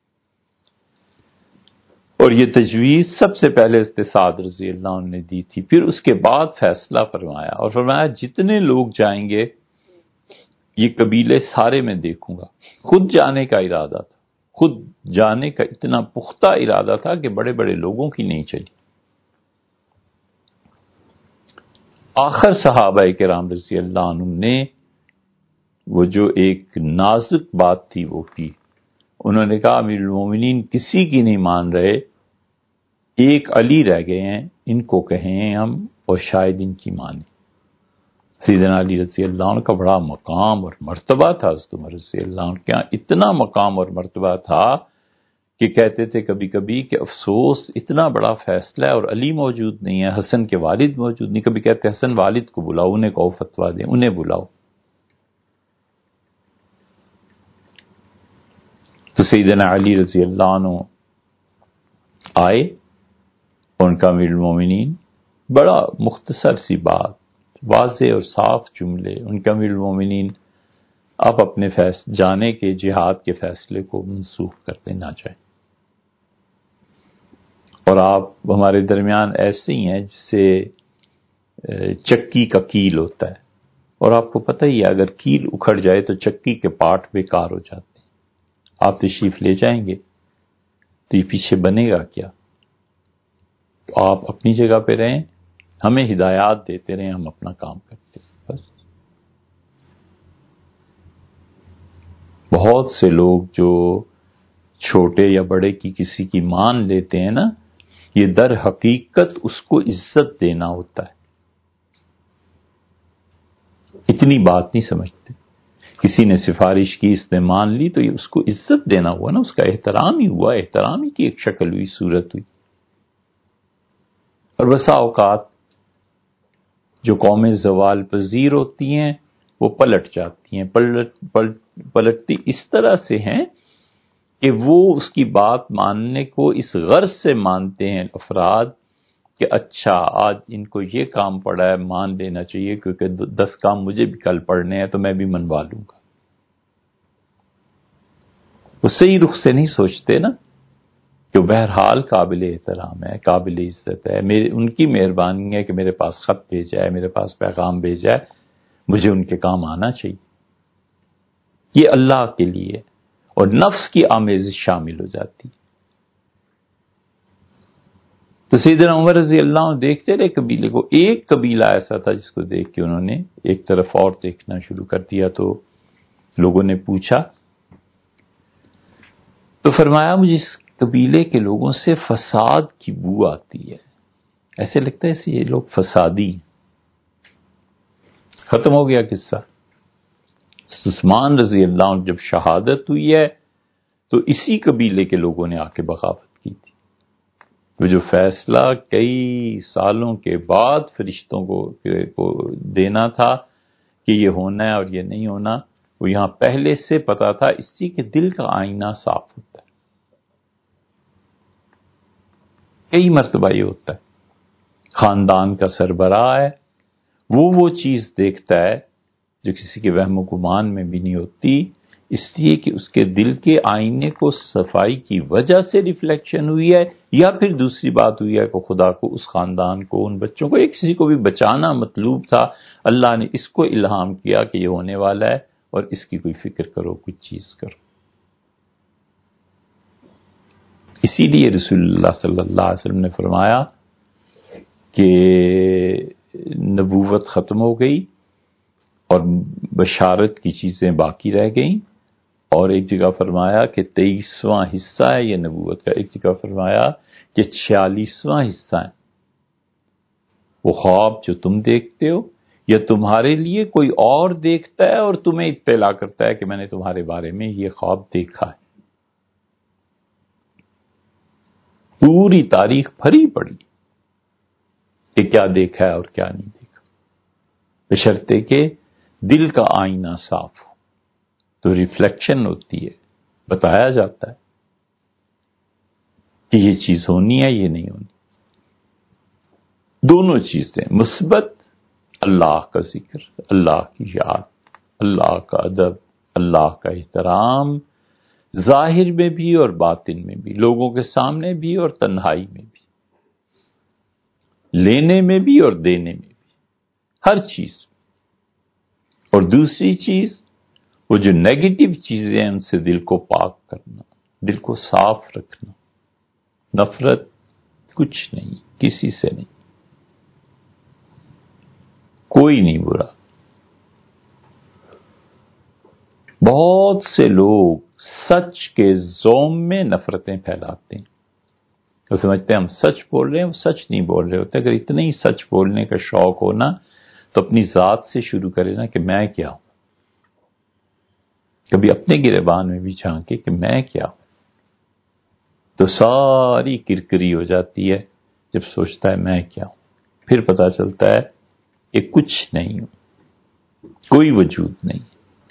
اور یہ تجویز سب سے پہلے سعد رضی اللہ عنہ نے دی تھی، پھر اس کے بعد فیصلہ فرمایا، اور فرمایا جتنے لوگ جائیں گے یہ قبیلے سارے میں دیکھوں گا۔ خود جانے کا ارادہ تھا، خود جانے کا اتنا پختہ ارادہ تھا کہ بڑے بڑے لوگوں کی نہیں چلی۔ آخر صحابہ کرام رضی اللہ عنہم نے وہ جو ایک نازک بات تھی وہ کی. انہوں نے کہا امیر المومنین کسی کی نہیں مان رہے، ایک علی رہ گئے ہیں، ان کو کہیں ہم اور شاید ان کی مانیں. سیدنا علی رضی اللہ عنہ کا بڑا مقام اور مرتبہ تھا، حضرت عمر رضی اللہ عنہ کے یہاں اتنا مقام اور مرتبہ تھا کہ کہتے تھے کبھی کبھی کہ افسوس اتنا بڑا فیصلہ ہے اور علی موجود نہیں ہے، حسن کے والد موجود نہیں. کبھی کہتے حسن والد کو بلاؤ، انہیں کہو فتویٰ دیں، انہیں بلاؤ. تو سیدنا علی رضی اللہ عنہ آئے، ان کا امیر المومنین بڑا مختصر سی بات، واضح اور صاف جملے. ان کا امیر المومنین آپ اپنے فیصلے جانے کے جہاد کے فیصلے کو منسوخ کر دینا چاہیں، اور آپ ہمارے درمیان ایسے ہی ہیں جسے چکی کا کیل ہوتا ہے، اور آپ کو پتہ ہی ہے اگر کیل اکھڑ جائے تو چکی کے پارٹ بیکار ہو جاتے ہیں. آپ تشریف لے جائیں گے تو یہ پیچھے بنے گا کیا؟ تو آپ اپنی جگہ پہ رہیں، ہمیں ہدایات دیتے رہیں، ہم اپنا کام کرتے ہیں بس. بہت سے لوگ جو چھوٹے یا بڑے کی کسی کی مان لیتے ہیں نا، یہ در حقیقت اس کو عزت دینا ہوتا ہے. اتنی بات نہیں سمجھتے. کسی نے سفارش کی، اس نے مان لی تو یہ اس کو عزت دینا ہوا نا، اس کا احترام ہی ہوا، احترام ہی کی ایک شکل ہوئی، صورت ہوئی. اور بسا اوقات جو قومیں زوال پذیر ہوتی ہیں وہ پلٹ جاتی ہیں. پلٹ پلٹ پلٹتی اس طرح سے ہیں کہ وہ اس کی بات ماننے کو اس غرض سے مانتے ہیں افراد کہ اچھا آج ان کو یہ کام پڑا ہے، مان لینا چاہیے کیونکہ دس کام مجھے بھی کل پڑھنے ہیں تو میں بھی منوا لوں گا. وہ صحیح رخ سے نہیں سوچتے نا کہ بہرحال قابل احترام ہے، قابل عزت ہے، میرے ان کی مہربانی ہے کہ میرے پاس خط بھیجا ہے، میرے پاس پیغام بھیجا ہے، مجھے ان کے کام آنا چاہیے. یہ اللہ کے لیے اور نفس کی آمیزش شامل ہو جاتی. تو سیدنا عمر رضی اللہ عنہ دیکھتے رہے قبیلے کو. ایک قبیلہ ایسا تھا جس کو دیکھ کے انہوں نے ایک طرف اور دیکھنا شروع کر دیا. تو لوگوں نے پوچھا تو فرمایا مجھے اس قبیلے کے لوگوں سے فساد کی بو آتی ہے، ایسے لگتا ہے ایسے یہ لوگ فسادی ہیں. ختم ہو گیا قصہ. عثمان رضی اللہ عنہ جب شہادت ہوئی ہے تو اسی قبیلے کے لوگوں نے آ کے بغاوت کی تھی. وہ جو فیصلہ کئی سالوں کے بعد فرشتوں کو کو دینا تھا کہ یہ ہونا ہے اور یہ نہیں ہونا، وہ یہاں پہلے سے پتا تھا. اسی کے دل کا آئینہ صاف ہوتا ہے. کئی مرتبہ یہ ہوتا ہے. خاندان کا سربراہ ہے، وہ وہ چیز دیکھتا ہے جو کسی کے وہم و گمان میں بھی نہیں ہوتی، اس لیے کہ اس کے دل کے آئینے کو صفائی کی وجہ سے ریفلیکشن ہوئی ہے، یا پھر دوسری بات ہوئی ہے کہ خدا کو اس خاندان کو، ان بچوں کو، ایک کسی کو بھی بچانا مطلوب تھا. اللہ نے اس کو الہام کیا کہ یہ ہونے والا ہے اور اس کی کوئی فکر کرو، کچھ چیز کرو. اسی لیے رسول اللہ صلی اللہ علیہ وسلم نے فرمایا کہ نبوت ختم ہو گئی اور بشارت کی چیزیں باقی رہ گئیں. اور ایک جگہ فرمایا کہ تیئیسواں حصہ ہے یہ نبوت کا، ایک جگہ فرمایا کہ چھیالیسواں حصہ ہے. وہ خواب جو تم دیکھتے ہو یا تمہارے لیے کوئی اور دیکھتا ہے اور تمہیں اطلاع کرتا ہے کہ میں نے تمہارے بارے میں یہ خواب دیکھا ہے. پوری تاریخ بھری پڑی کہ کیا دیکھا ہے اور کیا نہیں دیکھا، بشرطے کہ دل کا آئینہ صاف ہو تو ریفلیکشن ہوتی ہے، بتایا جاتا ہے کہ یہ چیز ہونی ہے، یہ نہیں ہونی. دونوں چیزیں مثبت، اللہ کا ذکر، اللہ کی یاد، اللہ کا ادب، اللہ کا احترام، ظاہر میں بھی اور باطن میں بھی، لوگوں کے سامنے بھی اور تنہائی میں بھی، لینے میں بھی اور دینے میں بھی، ہر چیز. اور دوسری چیز وہ جو نیگیٹو چیزیں ہیں ان سے دل کو پاک کرنا، دل کو صاف رکھنا. نفرت کچھ نہیں، کسی سے نہیں. کوئی نہیں برا. بہت سے لوگ سچ کے زوم میں نفرتیں پھیلاتے ہیں. وہ سمجھتے ہیں ہم سچ بول رہے ہیں، وہ سچ نہیں بول رہے ہوتے. اگر اتنا ہی سچ بولنے کا شوق ہونا تو اپنی ذات سے شروع کرے نا کہ میں کیا ہوں. کبھی اپنے گریبان میں بھی جھانکے کہ میں کیا ہوں، تو ساری کرکری ہو جاتی ہے. جب سوچتا ہے میں کیا ہوں، پھر پتا چلتا ہے کہ کچھ نہیں ہوں، کوئی وجود نہیں.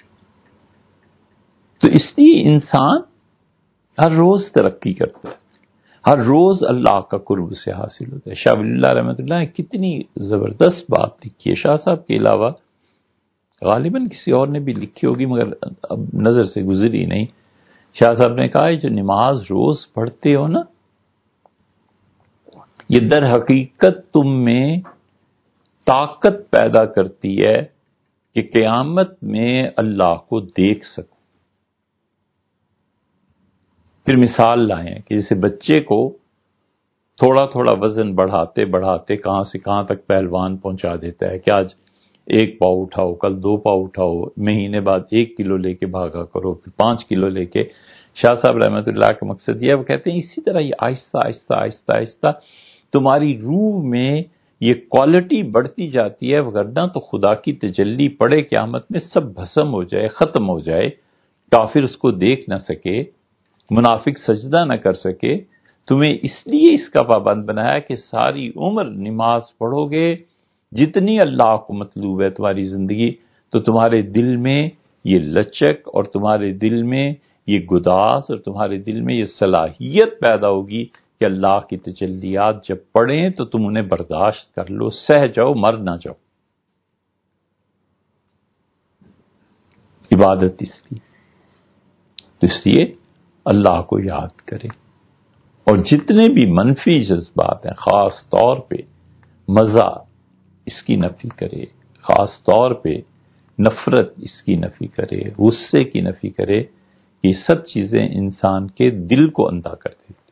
تو اس لیے انسان ہر روز ترقی کرتا ہے، ہر روز اللہ کا قرب سے حاصل ہوتا ہے. شاہ ولی اللہ رحمۃ اللہ نے کتنی زبردست بات لکھی ہے. شاہ صاحب کے علاوہ غالباً کسی اور نے بھی لکھی ہوگی مگر اب نظر سے گزری نہیں. شاہ صاحب نے کہا ہے جو نماز روز پڑھتے ہو نا، یہ در حقیقت تم میں طاقت پیدا کرتی ہے کہ قیامت میں اللہ کو دیکھ سکو. پھر مثال لائیں کہ جیسے بچے کو تھوڑا تھوڑا وزن بڑھاتے بڑھاتے کہاں سے کہاں تک پہلوان پہنچا دیتا ہے کہ آج ایک پاؤ اٹھاؤ، کل دو پاؤ اٹھاؤ، مہینے بعد ایک کلو لے کے بھاگا کرو، پھر پانچ کلو لے کے. شاہ صاحب رحمۃ اللہ کا مقصد یہ ہے، وہ کہتے ہیں اسی طرح یہ آہستہ آہستہ آہستہ آہستہ تمہاری روح میں یہ کوالٹی بڑھتی جاتی ہے. وگرنہ تو خدا کی تجلی پڑے قیامت میں سب بھسم ہو جائے، ختم ہو جائے، کافر اس کو دیکھ نہ سکے، منافق سجدہ نہ کر سکے. تمہیں اس لیے اس کا پابند بنایا کہ ساری عمر نماز پڑھو گے، جتنی اللہ کو مطلوب ہے تمہاری زندگی، تو تمہارے دل میں یہ لچک اور تمہارے دل میں یہ گداز اور تمہارے دل میں یہ صلاحیت پیدا ہوگی کہ اللہ کی تجلیات جب پڑھیں تو تم انہیں برداشت کر لو، سہ جاؤ، مر نہ جاؤ. عبادت اس کی. تو اس لیے اللہ کو یاد کرے اور جتنے بھی منفی جذبات ہیں خاص طور پہ مزہ اس کی نفی کرے، خاص طور پہ نفرت اس کی نفی کرے، غصے کی نفی کرے. یہ سب چیزیں انسان کے دل کو اندھا کر دیتی.